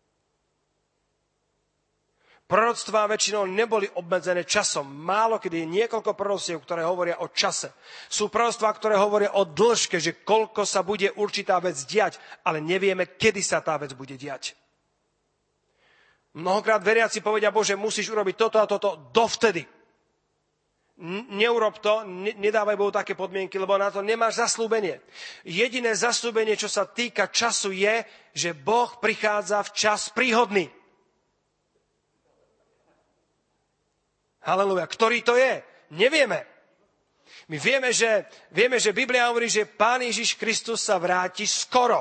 Proroctvá väčšinou neboli obmedzené časom. Málo kedy je niekoľko proroctiev, ktoré hovoria o čase. Sú proroctvá, ktoré hovoria o dĺžke, že koľko sa bude určitá vec diať, ale nevieme, kedy sa tá vec bude diať. Mnohokrát veriaci povedia, Bože, musíš urobiť toto a toto dovtedy. Neurob to, nedávaj Bohu také podmienky, lebo na to nemáš zaslúbenie. Jediné zaslúbenie, čo sa týka času, je, že Boh prichádza v čas príhodný. Halelúja. Ktorý to je? Nevieme. My vieme, že, vieme, že Biblia hovorí, že Pán Ježiš Kristus sa vráti skoro.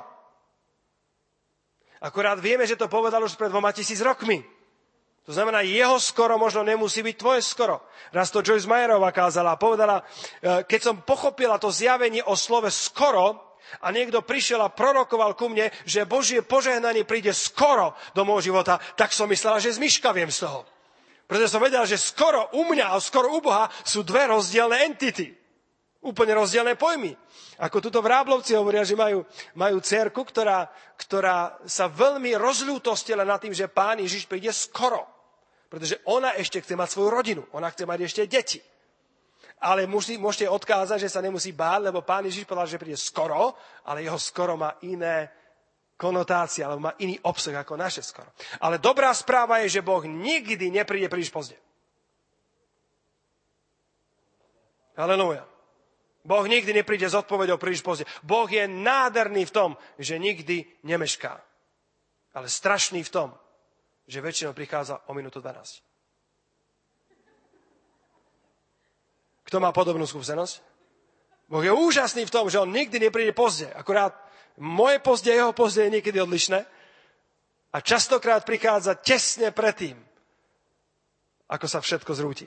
Akurát vieme, že to povedal už pred dvoma tisíc rokmi. To znamená, jeho skoro možno nemusí byť tvoje skoro. Raz to Joyce Meyerová kázala a povedala, keď som pochopila to zjavenie o slove skoro a niekto prišiel a prorokoval ku mne, že Božie požehnanie príde skoro do môjho života, tak som myslela, že zmyškaviem z toho. Pretože som vedela, že skoro u mňa a skoro u Boha sú dve rozdielne entity. Úplne rozdielne pojmy. Ako tuto v Ráblovci hovoria, že majú, majú dcerku, ktorá, ktorá sa veľmi rozľútostila nad tým, že Pán Ježiš príde skoro. Pretože ona ešte chce mať svoju rodinu. Ona chce mať ešte deti. Ale musí, môžete odkázať, že sa nemusí báť, lebo Pán Ježiš povedal, že príde skoro, ale jeho skoro má iné konotácie, alebo má iný obsah ako naše skoro. Ale dobrá správa je, že Boh nikdy nepríde príliš pozde. Halelúja. Boh nikdy nepríde s odpoveďou príliš pozde. Boh je nádherný v tom, že nikdy nemešká. Ale strašný v tom, že väčšinou prichádza o minútu dvanásť. Kto má podobnú skúsenosť? Boh je úžasný v tom, že on nikdy nepríde pozde. Akurát moje pozde a jeho pozde je niekedy odlišné. A častokrát prichádza tesne predtým, ako sa všetko zrúti.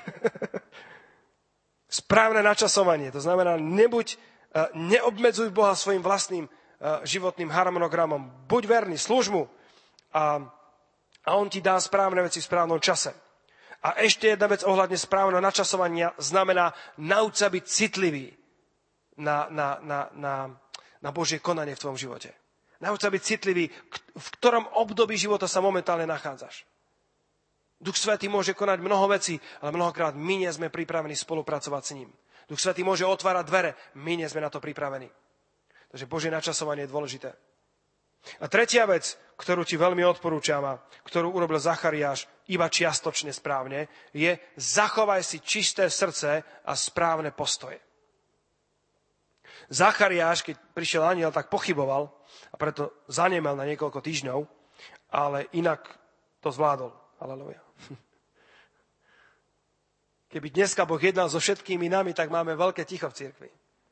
Správne načasovanie. To znamená, nebuď, neobmedzuj Boha svojim vlastným životným harmonogramom. Buď verný, slúž mu a, A on ti dá správne veci v správnom čase. A ešte jedna vec ohľadne správneho načasovania znamená nauč sa byť citlivý na, na, na, na, na Božie konanie v tvojom živote. Nauč sa byť citlivý, v ktorom období života sa momentálne nachádzaš. Duch Svätý môže konať mnoho vecí, ale mnohokrát my nie sme pripravení spolupracovať s ním. Duch Svätý môže otvárať dvere, my nie sme na to pripravení. Takže Božie načasovanie je dôležité. A tretia vec, ktorú ti veľmi odporúčam a ktorú urobil Zachariáš iba čiastočne správne, je zachovaj si čisté srdce a správne postoje. Zachariáš, keď prišiel anjel, tak pochyboval a preto zanemel na niekoľko týždňov, ale inak to zvládol. Halelúja. Keby dneska Boh jednal so všetkými nami, tak máme veľké ticho v cirkvi.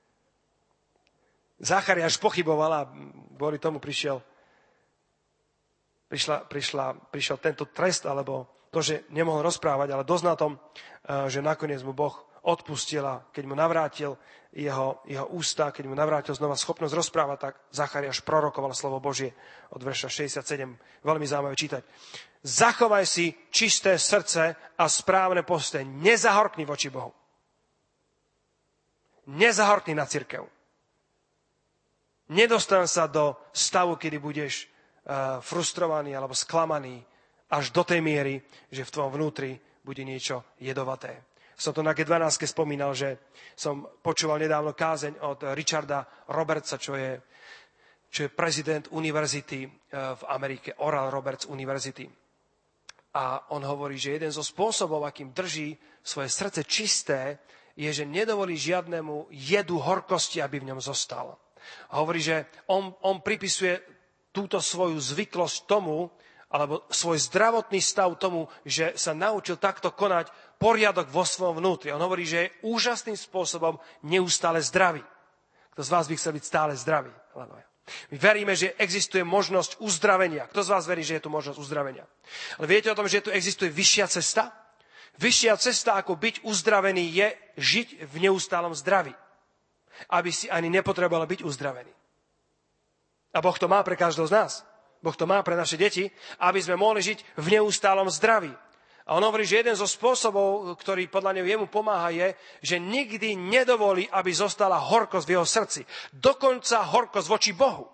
Zachariáš pochyboval a kvôli tomu prišiel, prišla, prišla, prišiel tento trest, alebo to, že nemohol rozprávať, ale dosť na tom, že nakoniec mu Boh odpustil a keď mu navrátil jeho, jeho ústa, keď mu navrátil znova schopnosť rozprávať, tak Zachariáš prorokoval slovo Božie od verša šesťdesiatsedem. Veľmi zaujímavé čítať. Zachovaj si čisté srdce a správne postoje. Nezahorkni voči Bohu. Nezahorkni na cirkev. Nedostan sa do stavu, kedy budeš uh, frustrovaný alebo sklamaný až do tej miery, že v tvojom vnútri bude niečo jedovaté. Som to na gé dvanásť spomínal, že som počúval nedávno kázeň od Richarda Robertsa, čo je, čo je prezident univerzity v Amerike, Oral Roberts University. A on hovorí, že jeden zo spôsobov, akým drží svoje srdce čisté, je, že nedovolí žiadnemu jedu horkosti, aby v ňom zostal. A hovorí, že on, on pripisuje túto svoju zvyklosť tomu, alebo svoj zdravotný stav tomu, že sa naučil takto konať poriadok vo svojom vnútri. On hovorí, že je úžasným spôsobom neustále zdravý. Kto z vás by chcel byť stále zdravý? My veríme, že existuje možnosť uzdravenia. Kto z vás verí, že je tu možnosť uzdravenia? Ale viete o tom, že tu existuje vyššia cesta? Vyššia cesta, ako byť uzdravený, je žiť v neustálom zdraví. Aby si ani nepotreboval byť uzdravený. A Boh to má pre každého z nás. Boh to má pre naše deti, aby sme mohli žiť v neustálom zdraví. A on hovorí, že jeden zo spôsobov, ktorý podľa neho jemu pomáha, je, že nikdy nedovolí, aby zostala horkosť v jeho srdci. Dokonca horkosť voči Bohu.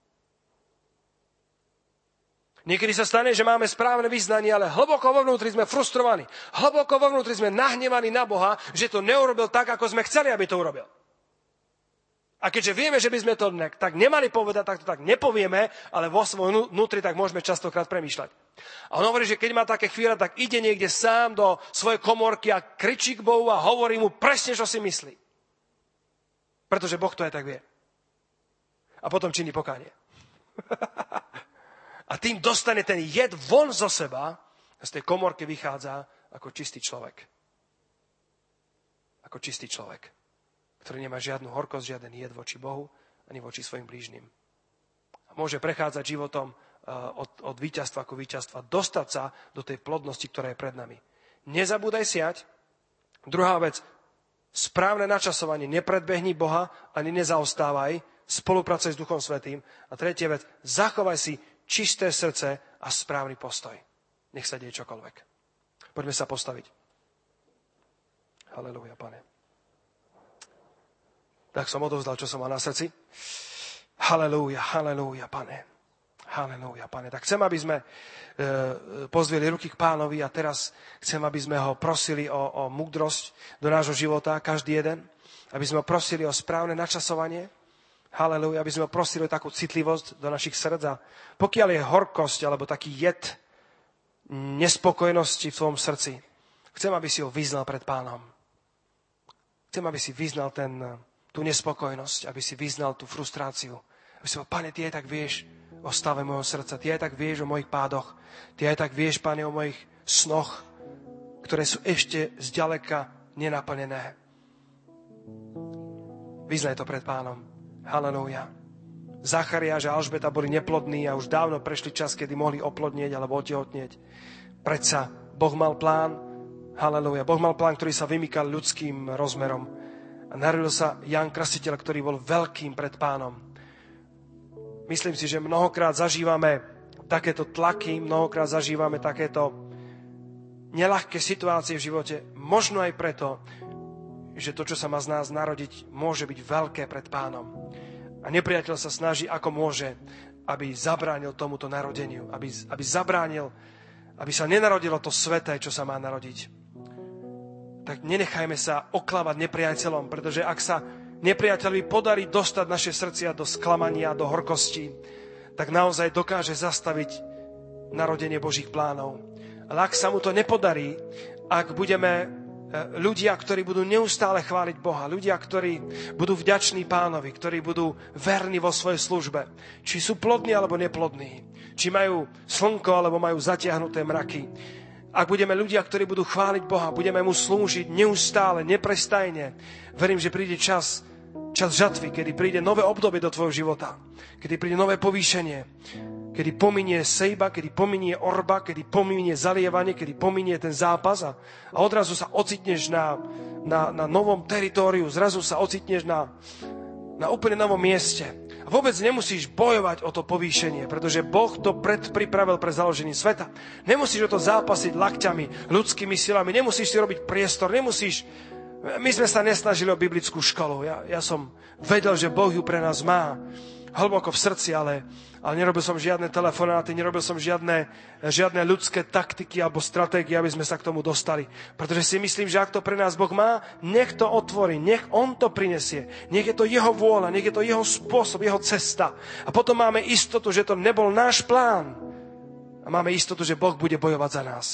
Niekedy sa stane, že máme správne vyznanie, ale hlboko vo vnútri sme frustrovaní. Hlboko vo vnútri sme nahnevaní na Boha, že to neurobil tak, ako sme chceli, aby to urobil. A keďže vieme, že by sme to tak nemali povedať, tak to tak nepovieme, ale vo svojom vnútri tak môžeme častokrát premýšľať. A on hovorí, že keď má také chvíle, tak ide niekde sám do svojej komórky a kričí k Bohu a hovorí mu presne, čo si myslí. Pretože Boh to aj tak vie. A potom činí pokánie. A tým dostane ten jed von zo seba a z tej komórky vychádza ako čistý človek. Ako čistý človek, ktorý nemá žiadnu horkosť, žiaden jed voči Bohu, ani voči svojim blížnym. A môže prechádzať životom od, od víťazstva ku víťazstva, dostať sa do tej plodnosti, ktorá je pred nami. Nezabúdaj siať. Druhá vec, správne načasovanie. Nepredbehni Boha, ani nezaostávaj. Spolupracuj s Duchom Svätým. A tretia vec, zachovaj si čisté srdce a správny postoj. Nech sa deje čokoľvek. Poďme sa postaviť. Halelúja, Pane. Tak som odovzdal, čo som mal na srdci. Halelúja, halelúja, Pane. Halelúja, Pane. Tak chcem, aby sme e, pozdvihli ruky k Pánovi a teraz chcem, aby sme ho prosili o, o múdrosť do nášho života, každý jeden. Aby sme ho prosili o správne načasovanie. Halelúja, aby sme ho prosili o takú citlivosť do našich srdc. A pokiaľ je horkosť alebo taký jed nespokojnosti v tvojom srdci, chcem, aby si ho vyznal pred Pánom. Chcem, aby si vyznal ten... tú nespokojnosť, aby si vyznal tú frustráciu. Aby si povedal, Pane, ty aj tak vieš o stave môjho srdca, ty aj tak vieš o mojich pádoch, ty aj tak vieš, Pane, o mojich snoch, ktoré sú ešte zďaleka nenaplnené. Vyznaj to pred Pánom. Halelúja. Zachariáš a Alžbeta boli neplodní a už dávno prešli čas, kedy mohli oplodnieť alebo otehotnieť. Predsa Boh mal plán. Halelúja. Boh mal plán, ktorý sa vymykal ľudským rozmerom. A narodil sa Ján Krstiteľ, ktorý bol veľkým pred Pánom. Myslím si, že mnohokrát zažívame takéto tlaky, mnohokrát zažívame takéto neľahké situácie v živote. Možno aj preto, že to, čo sa má z nás narodiť, môže byť veľké pred Pánom. A nepriateľ sa snaží, ako môže, aby zabránil tomuto narodeniu, aby, aby zabránil, aby sa nenarodilo to sveté, čo sa má narodiť. Tak nenechajme sa oklamať nepriateľom, pretože ak sa nepriateľovi podarí dostať naše srdcia do sklamania, do horkosti, tak naozaj dokáže zastaviť narodenie Božích plánov. Ale ak sa mu to nepodarí, ak budeme ľudia, ktorí budú neustále chváliť Boha, ľudia, ktorí budú vďační Pánovi, ktorí budú verní vo svojej službe, či sú plodní alebo neplodní, či majú slnko alebo majú zatiahnuté mraky. Ak budeme ľudia, ktorí budú chváliť Boha, budeme mu slúžiť neustále, neprestajne, verím, že príde čas, čas žatvy, kedy príde nové obdobie do tvojho života, kedy príde nové povýšenie, kedy pominie sejba, kedy pominie orba, kedy pominie zalievanie, kedy pominie ten zápas a, a odrazu sa ocitneš na, na, na novom teritóriu, zrazu sa ocitneš na, na úplne novom mieste. A vôbec nemusíš bojovať o to povýšenie, pretože Boh to predpripravil pre založenie sveta. Nemusíš o to zápasiť lakťami, ľudskými silami, nemusíš si robiť priestor, nemusíš... My sme sa nesnažili o biblickú školu. Ja, ja som vedel, že Boh ju pre nás má hlboko v srdci, ale, ale nerobil som žiadne telefonáty, nerobil som žiadne, žiadne ľudské taktiky alebo stratégie, aby sme sa k tomu dostali. Pretože si myslím, že ak to pre nás Boh má, nech to otvorí, nech On to prinesie. Nech je to Jeho vôľa, nech je to Jeho spôsob, Jeho cesta. A potom máme istotu, že to nebol náš plán. A máme istotu, že Boh bude bojovať za nás.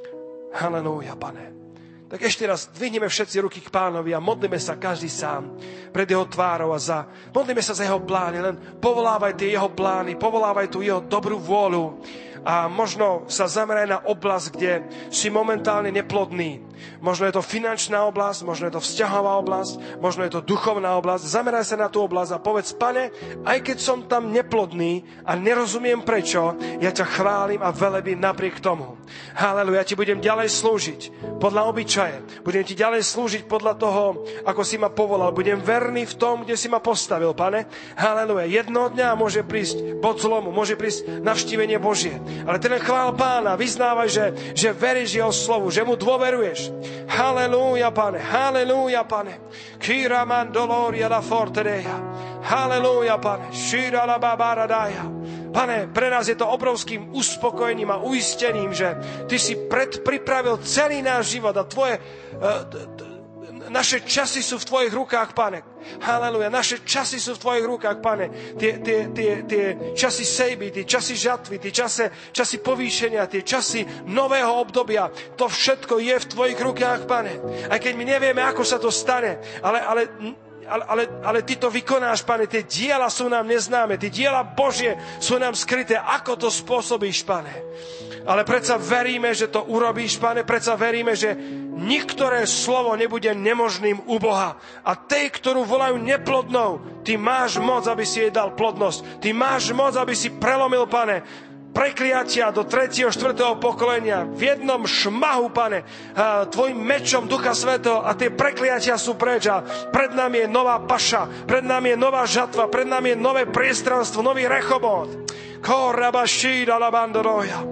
Halelúja, Pane. Tak ešte raz dvihneme všetci ruky k Pánovi a modlíme sa každý sám pred Jeho tvárou a za... Modlíme sa za Jeho plány, len povolávaj tie Jeho plány, povolávaj tú Jeho dobrú vôľu a možno sa zameraj na oblasť, kde si momentálne neplodný. Možno je to finančná oblasť, možno je to vzťahová oblasť, možno je to duchovná oblasť. Zameraj sa na tú oblasť a povedz, Pane, aj keď som tam neplodný a nerozumiem prečo, ja ťa chválim a velebím napriek tomu. Haleluja, ja ti budem ďalej slúžiť podľa obyčaje. Budem ti ďalej slúžiť podľa toho, ako si ma povolal. Budem verný v tom, kde si ma postavil, Pane. Haleluja, jedno dňa môže prísť bod zlomu, môže prísť navštívenie Božie. Ale ty len chvál Pána, vyznávaj, že, že veríš Jeho slovu, že mu dôveruješ. Halelúja, Pane, halelúja, Pane. Kira mandoloria la fortereja. Halelúja, Pane. Šíra la babaradaja. Pane, pre nás je to obrovským uspokojením a uistením, že Ty si predpripravil celý náš život a Tvoje... Uh, t, t, Naše časy sú v Tvojich rukách, Pane. Halelúja. Naše časy sú v Tvojich rukách, Pane. Tie, tie, tie, tie časy sejby, tie časy žatvy, tie časy, časy povýšenia, tie časy nového obdobia. To všetko je v Tvojich rukách, Pane. Aj keď my nevieme, ako sa to stane, ale... ale Ale, ale, ale Ty to vykonáš, Pane, tie diela sú nám neznáme, tie diela Božie sú nám skryté. Ako to spôsobíš, Pane? Ale predsa veríme, že to urobíš, Pane, predsa veríme, že niktoré slovo nebude nemožným u Boha. A tej, ktorú volajú neplodnou, Ty máš moc, aby si jej dal plodnosť. Ty máš moc, aby si prelomil, Pane, prekliatia do tretieho, štvrtého pokolenia v jednom šmahu, Pane, Tvojim mečom Ducha Svätého a tie prekliatia sú preč a pred nami je nová paša, pred nami je nová žatva, pred nami je nové priestranstvo, nový Rechobot. Korabashida la bandoroja.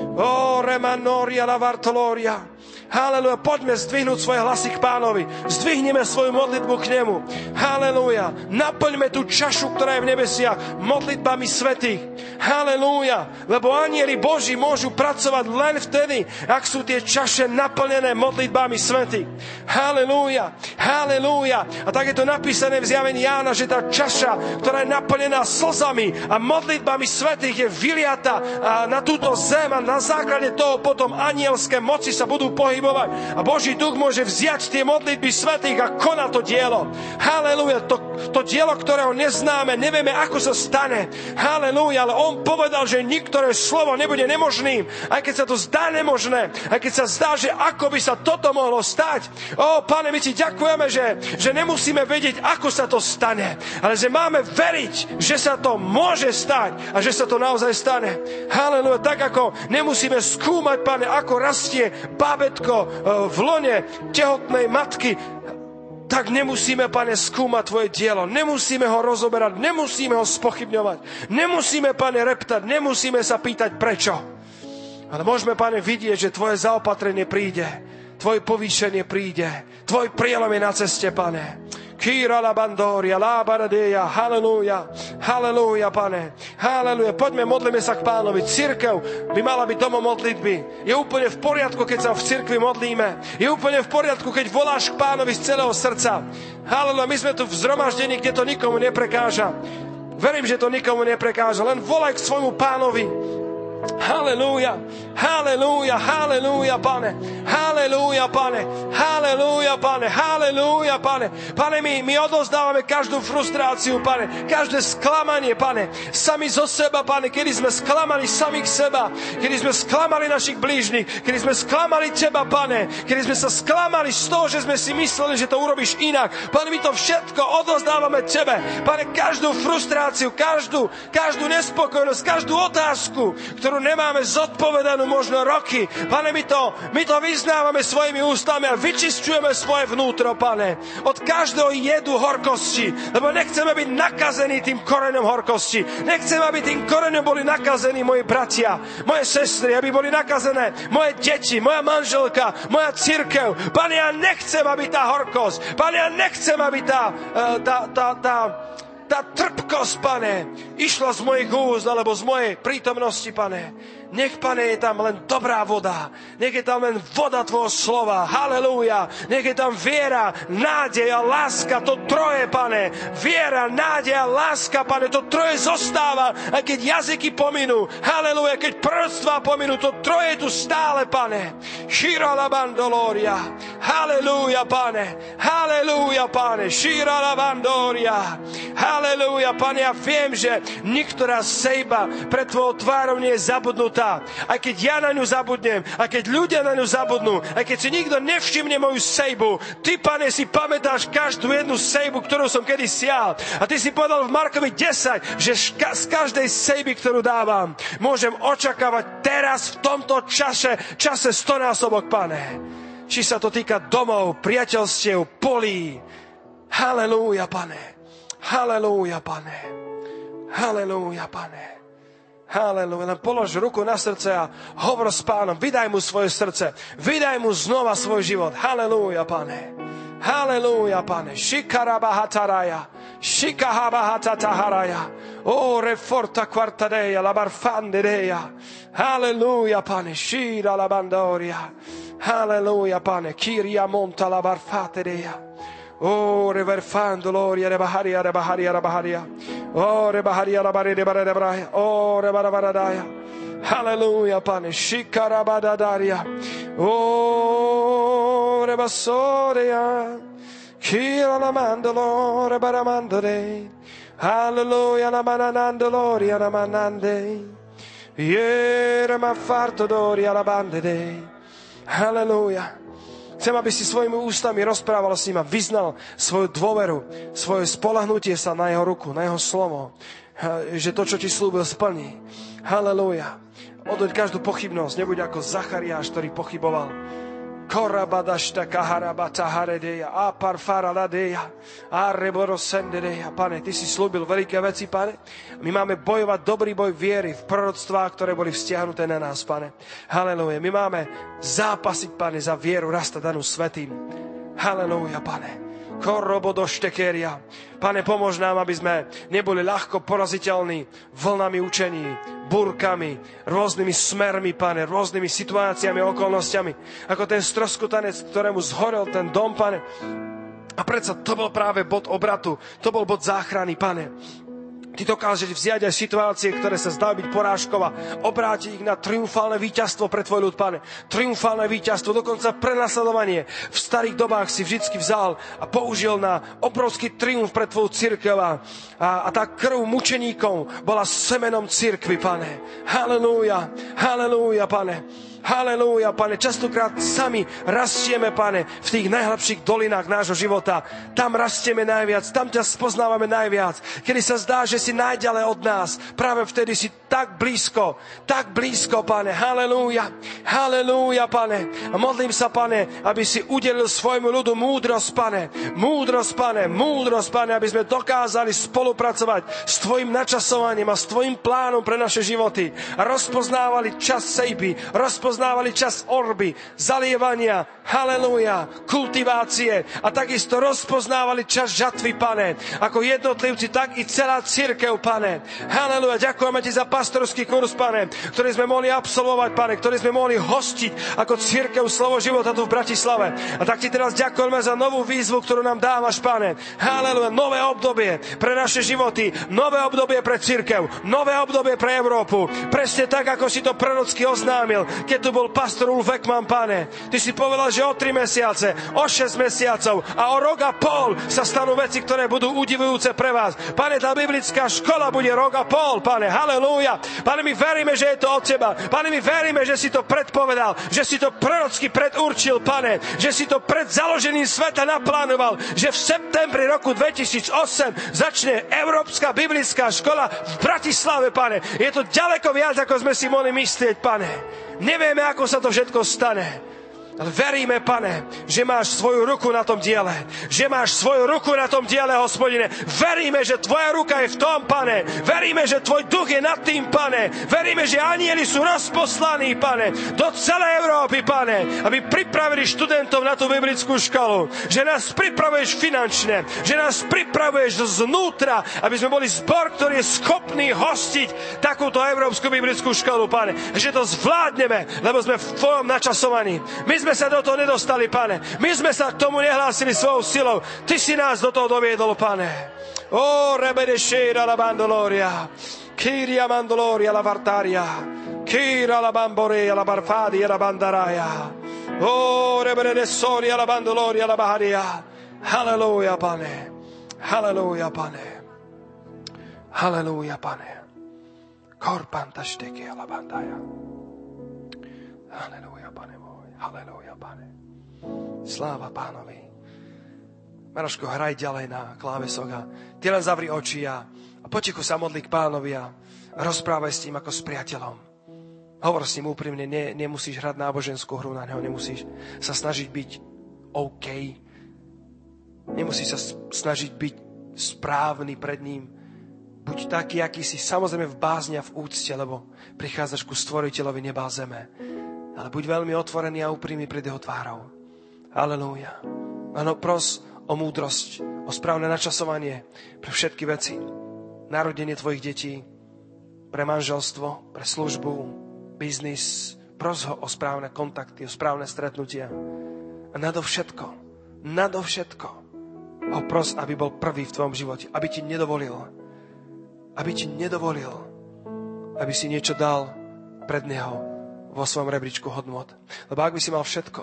O remanoria la vartoloria. Halelúja, poďme zdvihnúť svoje hlasy k Pánovi. Zdvihneme svoju modlitbu k Nemu. Halelúja, naplňme tú čašu, ktorá je v nebesiach, modlitbami svätých. Halelúja, lebo anjeli Boží môžu pracovať len vtedy, ak sú tie čaše naplnené modlitbami svätých. Halelúja, halelúja. A tak je to napísané v zjavení Jána, že tá čaša, ktorá je naplnená slzami a modlitbami svätých, je vyliata na túto zem a na základe toho potom anielské moci sa budú pohybovať. A Boží duch môže vziať tie modlitby svätých a konať to dielo. Halelúja, to, to dielo, ktorého neznáme, nevieme, ako sa stane. Halelúja, ale on povedal, že niektoré slovo nebude nemožným, aj keď sa to zdá nemožné, aj keď sa zdá, že ako by sa toto mohlo stať. Ó, Pane, my Ti ďakujeme, že, že nemusíme vedieť, ako sa to stane, ale že máme veriť, že sa to môže stať a že sa to naozaj stane. Halelúja, tak ako nemusíme skúmať, Pane, ako rastie bábätko v lone tehotnej matky. tak nemusíme, Pane, skúmať Tvoje dielo. Nemusíme ho rozoberať, nemusíme ho spochybňovať. Nemusíme, Pane, reptať, nemusíme sa pýtať prečo. Ale môžeme, Pane, vidieť, že Tvoje zaopatrenie príde. Tvoje povýšenie príde. Tvoj prielom je na ceste, Pane. Kýra la bandoria, la baradeja, halelúja, halelúja, Pane, halelúja. Poďme, modlíme sa k Pánovi. Cirkev by mala byť domom modlitby. Je úplne v poriadku, keď sa v cirkvi modlíme. Je úplne v poriadku, keď voláš k Pánovi z celého srdca. Halelúja, my sme tu v zhromaždení, kde to nikomu neprekáža. Verím, že to nikomu neprekáža. Len volaj k svojmu Pánovi. Halelúja, halelúja, halelúja, Pane, halelúja, Pane, halelúja, Pane, halelúja, Pane. Pane, my, my odozdávame každú frustráciu, Pane, každé sklamanie, Pane, sami zo seba, Pane, kedy sme sklamali samých seba, kedy sme sklamali našich blížnych, kedy sme sklamali Teba, Pane, kedy sme sa sklamali z toho, že sme si mysleli, že to urobíš inak. Pane, my to všetko odozdávame Tebe. Pane, každú frustráciu, každú, každú nespokojnosť, každú otázku, ktorú nemáme zodpovedanú možno roky. Pane, my to, my to vyznávame svojimi ústami a vyčisťujeme svoje vnútro, Pane. Od každého jedu horkosti, lebo nechceme byť nakazení tým koreňom horkosti. Nechceme, aby tým koreňom boli nakazení moji bratia, moje sestry, aby boli nakazené moje deti, moja manželka, moja cirkev. Pane, ja nechcem, aby tá horkosť, Pane, ja nechcem, aby tá, tá, tá, tá tá trpkosť, Pane, išla z mojich úst alebo z mojej prítomnosti, Pane. Nech, Pane, je tam len dobrá voda. Nech je tam len voda Tvojho slova. Halelúja. Nech je tam viera, nádej a láska. To troje, Pane. Viera, nádej a láska, Pane. To troje zostáva, aj keď jazyky pominú. Halelúja. Keď proroctvá pominú, to troje je tu stále, Pane. Šíra la bandoloria. Halelúja, Pane. Halelúja, Pane. Šíra la bandoria. Halelúja, Pane. Ja viem, že niektorá sejba pred Tvojou tvárou nie je zabudnutá. Aj keď ja na ňu zabudnem, aj keď ľudia na ňu zabudnú, aj keď si nikto nevšimne moju sejbu, Ty, Pane, si pamätáš každú jednu sejbu, ktorú som kedy sial. A Ty si povedal v Markovi desať, že z každej sejby, ktorú dávam, môžem očakávať teraz v tomto čase, čase stonásobok, Pane. Či sa to týka domov, priateľstiev, polí. Halelúja, Pane. Halelúja, Pane. Halelúja, Pane. Halelúja. Len polož ruku na srdce a hovor s Pánom. Vydaj mu svoje srdce. Vydaj mu znova svoj život. Halelúja, Pane. Halelúja, Pane. Shikarabahataraja. Shikahabahatataharaya. O reforta quartadeja. La barfandedeja. Halelúja, Pane. Shira la bandoria. Halelúja, Pane. Kiria monta la barfatedeja. Oh, reverfando gloria, rebaharia, rebaharia, rebaharia. Oh, rebaharia, rebaharia, rebaharia. Oh, rebaharia. Hallelujah, Pane. Shikarabadadaria. Oh, rebasoria. Kira la mandolo, rebaramandore. Hallelujah, la mananandoloria, la manande. Yere ma farto doria la bandede. Hallelujah. Chcem, aby si svojimi ústami rozprával s ním a vyznal svoju dôveru, svoje spolahnutie sa na jeho ruku, na jeho slovo, že to, čo ti slúbil, splní. Halelúja. Odoď každú pochybnosť, nebuď ako Zachariáš, ktorý pochyboval. Korabadašta kaharabata haredeja, a parfara ladeja, a reborosendedeja. Pane, Ty si slúbil veľké veci, Pane. My máme bojovať dobrý boj viery v proroctvách, ktoré boli vzťahnuté na nás, Pane. Halelúja. My máme zápasiť, Pane, za vieru rasta danú svätým. Halelúja, Pane. Korobodoštekeria. Pane, pomôž nám, aby sme neboli ľahko poraziteľní vlnami učení, búrkami, rôznymi smermi, Pane, rôznymi situáciami, okolnostiami. Ako ten stroskotanec, ktorému zhorel ten dom, Pane. A predsa to bol práve bod obratu, to bol bod záchrany, Pane. Ty dokážeš vziať aj situácie, ktoré sa zdajú byť porážkou a obrátiť ich na triumfálne víťazstvo pre tvoj ľud, Pane. Triumfálne víťazstvo, dokonca prenasledovanie. V starých dobách si vždycky vzal a použil na obrovský triumf pre tvoju cirkev a, a tá krv mučeníkov bola semenom cirkvi, Pane. Halelúja, halelúja, Pane. Halelúja, Pane. Častokrát sami rastieme, Pane, v tých najhlbších dolinách nášho života. Tam rastieme najviac, tam ťa spoznávame najviac. Kedy sa zdá, že si najďalej od nás, práve vtedy si tak blízko, tak blízko, Pane. Halelúja, halelúja, Pane. A modlím sa, Pane, aby si udelil svojmu ľudu múdrosť, Pane. Múdrosť, Pane, múdrosť, Pane, aby sme dokázali spolupracovať s Tvojim načasovaním a s Tvojim plánom pre naše životy. A rozpoznávali čas sejby, rozpoznávali čas orby, zalievania, halelúja, kultivácie a takisto rozpoznávali čas žatvy, Pane. Ako jednotlivci, tak i celá cirkev, Pane. Halelúja, ďakujeme Ti za pastorský kurz, Pane, ktorý sme mohli absolvovať, Pane, ktorý sme mohli hostiť ako cirkev Slovo života tu v Bratislave. A tak Ti teraz ďakujeme za novú výzvu, ktorú nám dávaš, Pane. Halelúja, nové obdobie pre naše životy, nové obdobie pre cirkev, nové obdobie pre Európu. Presne tak, ako si to prorocky oznámil, keď tu bol pastor Ulf Ekman, Pane. Ty si povedal, že o tri mesiace, o šesť mesiacov a o rok a pol sa stanú veci, ktoré budú udivujúce pre vás. Pane, tá biblická škola bude rok a pol, Pane. Halelúja. Pane, my veríme, že je to od Teba. Pane, my veríme, že si to predpovedal, že si to prorocky predurčil, Pane, že si to pred založením sveta naplánoval, že v septembri roku dvetisícosem začne Európska biblická škola v Bratislave, Pane. Je to ďaleko viac, ako sme si mohli myslieť, Pane. Nevieme, ako sa to všetko stane. Ale veríme, Pane, že máš svoju ruku na tom diele. Že máš svoju ruku na tom diele, Hospodine. Veríme, že Tvoja ruka je v tom, Pane. Veríme, že Tvoj duch je nad tým, Pane. Veríme, že anjeli sú rozposlaní, Pane, do celej Európy, Pane, aby pripravili študentov na tú biblickú školu. Že nás pripravuješ finančne. Že nás pripravuješ znútra, aby sme boli zbor, ktorý je schopný hostiť takúto Európsku biblickú školu, Pane. Že to zvládneme, lebo sme v Tvojom načasovaní. My My sme sa do toho nedostali, Pane. My sme sa k tomu nehlásili svojou silou. Ty si nás do toho doviedol, Pane. O, rebede šeira la bandoloria. Kyria mandoloria la vartaria. Kyra la bamborea la barfadia la bandaraia. O, rebede soria la bandoloria la baharia. Halleluja, Pane. Halleluja, Pane. Halleluja, Pane. Korpanta štekia la bandaja. Halleluja, Pane môj. Halleluja, Pane. Sláva Pánovi. Maroško, hraj ďalej na klávesoch a ty len zavri oči a, a potichu sa modli k Pánovi a rozprávaj s ním ako s priateľom. Hovor s ním úprimne, ne, nemusíš hrať náboženskú hru na neho, nemusíš sa snažiť byť OK. Nemusíš sa snažiť byť správny pred ním. Buď taký, aký si, samozrejme v bázni a v úcte, lebo prichádzaš ku stvoriteľovi neba a zeme. Ale buď veľmi otvorený a úprimný pred jeho tvárou. Halelúja. Áno, pros o múdrosť, o správne načasovanie pre všetky veci. Narodenie tvojich detí, pre manželstvo, pre službu, biznis. Pros ho o správne kontakty, o správne stretnutia. A nadovšetko, nadovšetko ho pros, aby bol prvý v tvojom živote. Aby ti nedovolil, aby ti nedovolil, aby si niečo dal pred neho vo svojom rebríčku hodnôt. Lebo ak by si mal všetko,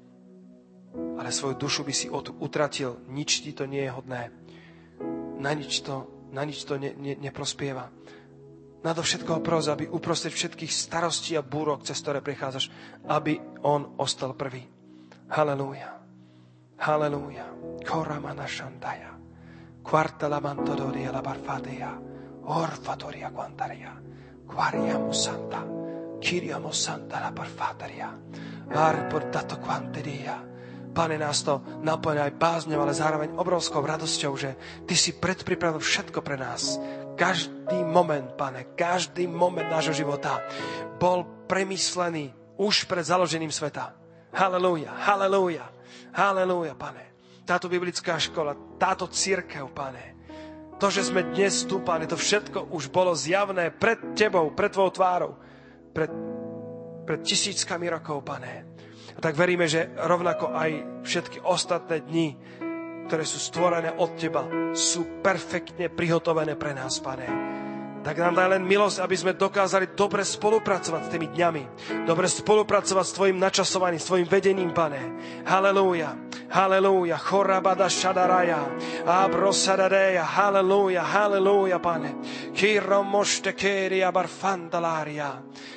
ale svoju dušu by si utratil, nič ti to nie je hodné. Na nič to, na nič to ne, ne, neprospieva. Nadovšetko pros, aby uprostred všetkých starostí a búrok, cez ktoré prechádzaš, aby on ostal prvý. Halelúja. Halelúja. Koramana šantaja. Quarta la mantodoria la barfadeja. Orfatoria quantaria. Quariamo santa. Kyriamo santa la parfataria. Ar portato quanteria. Pane, nás to naplňa aj bázňou, ale zároveň obrovskou radosťou, že Ty si predpripravil všetko pre nás. Každý moment, Pane, každý moment nášho života bol premyslený už pred založením sveta. Halelúja, halelúja, halelúja, Pane. Táto biblická škola, táto cirkev, Pane, to, že sme dnes tu, Pane, to všetko už bolo zjavné pred Tebou, pred Tvojou tvárou. Pred, pred tisíckami rokov, Pane. A tak veríme, že rovnako aj všetky ostatné dni, ktoré sú stvorené od Teba, sú perfektne prihotovené pre nás, Pane. Tak nám daj len milosť, aby sme dokázali dobre spolupracovať s tými dňami. Dobre spolupracovať s Tvojim načasovaním, s Tvojim vedením, Pane. Halelúja, halelúja, chorabada šadaraja, abrosadadeja, halelúja, halelúja, Pane. Kiro mošte keria barfandalaria.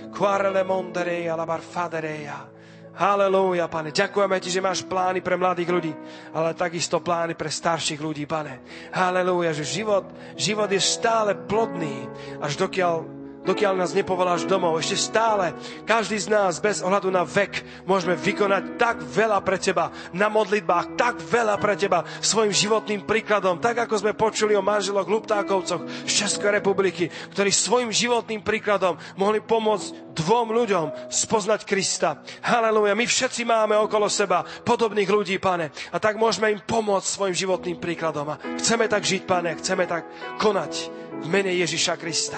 Quarele mondereja, la barfadereja. Halelúja, Pane. Ďakujeme Ti, že máš plány pre mladých ľudí, ale takisto plány pre starších ľudí, Pane. Halelúja, že život, život je stále plodný, až dokiaľ dokiaľ nás nepovoláš domov. Ešte stále, každý z nás, bez ohľadu na vek, môžeme vykonať tak veľa pre Teba na modlitbách, tak veľa pre Teba svojim životným príkladom, tak ako sme počuli o manželoch Luptákovcoch z Českej republiky, ktorí svojim životným príkladom mohli pomôcť dvom ľuďom spoznať Krista. Halelúja, my všetci máme okolo seba podobných ľudí, Pane, a tak môžeme im pomôcť svojim životným príkladom. A chceme tak žiť, Pane, chceme tak konať v mene Ježiša Krista.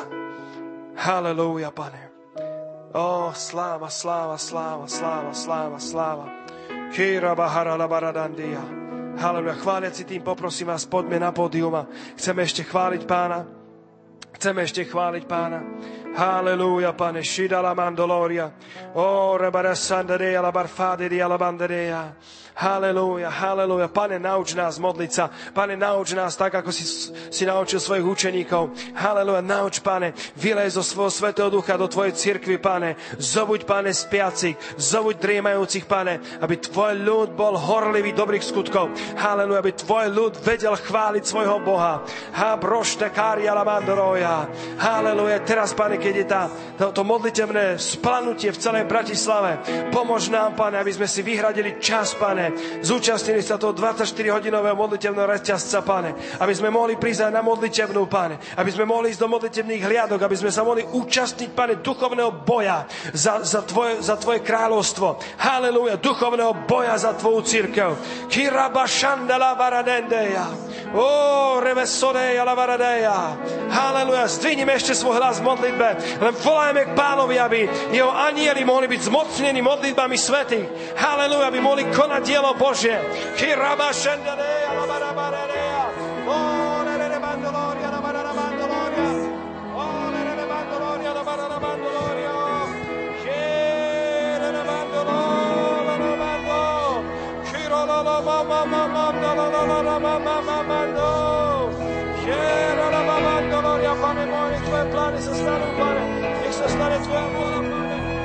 Halelúja, Pane. Ó, sláva, sláva, sláva, sláva, sláva, sláva. Kýra bahara la baradandia. Halelúja, chváliaci tým poprosím vás, poďme na pódium a chceme ešte chváliť Pána. Chceme ešte chváliť Pána. Halelúja, Pane. Shida la mandoloria. Ó, rebara sandaria la barfaderia la banderia. Halelúja, halelúja. Pane, nauč nás modliť sa. Pane, nauč nás tak, ako si, si naučil svojich učeníkov. Halelúja, nauč, Pane, vylej zo svojho Svätého Ducha do Tvojej cirkvi, Pane. Zobuď, Pane, spiacich, zobuď driemajúcich, Pane, aby Tvoj ľud bol horlivý dobrých skutkov. Halelúja, aby Tvoj ľud vedel chváliť svojho Boha. Ha, brošte, kária, lamandoroja. Halelúja, teraz, Pane, keď je tá, to modlitevné splanutie v celej Bratislave, pomôž nám, Pane, aby sme si vyhradili čas, Pane, zúčastnili sa toho dvadsaťštyrihodinového modlitevného reťazca, Pane, aby sme mohli prísť na modlitevnú, Pane, aby sme mohli ísť do modlitevných hliadok, aby sme sa mohli účastniť, Pane, duchovného boja za, za, tvoje, za Tvoje kráľovstvo. Halelúja, duchovného boja za Tvoju cirkev. Kiraba šandala varadendeja. Ó, revesodeja la varadeja. Halelúja, zdvihnime ešte svoj hlas v modlitbe, len volajme k Pánovi, aby jeho anjeli mohli byť zmocnení modlitbami svätých. Halelúja, aby mohli konať dielo Božie. Kiraba šendereja, la barabareja. Ó, nerere bandoloria, la barabandoloria. Ó, nerere bandoloria, la barabandoloria. Kirere bandoloria, la bando. Kirolo la mama mama la la la la mama mama no. Kirere la bandoloria, Pane môj, Tvoje plány sa stanú, Pane. Nech sa stane Tvoja vôľa, Pane.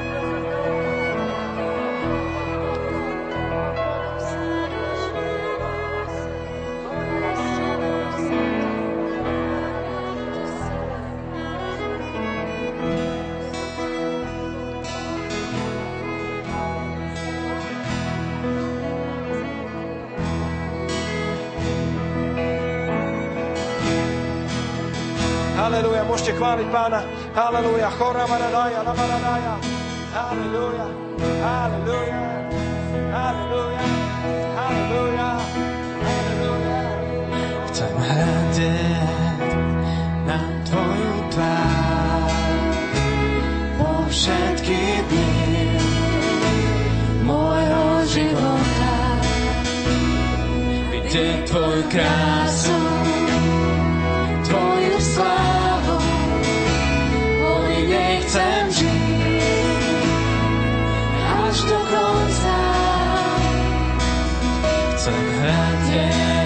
Halelúja, môžete chváliť Pána. Halelúja, chora varadaja, la varadaja. Halelúja, halelúja, halelúja, halelúja, halelúja. Chcem hľadieť na Tvoju tvár po všetky dni môjho života. Vidieť Tvoju krásu, Tvoju slávu, kvôli nej chcem žiť až do konca. Chcem hľadieť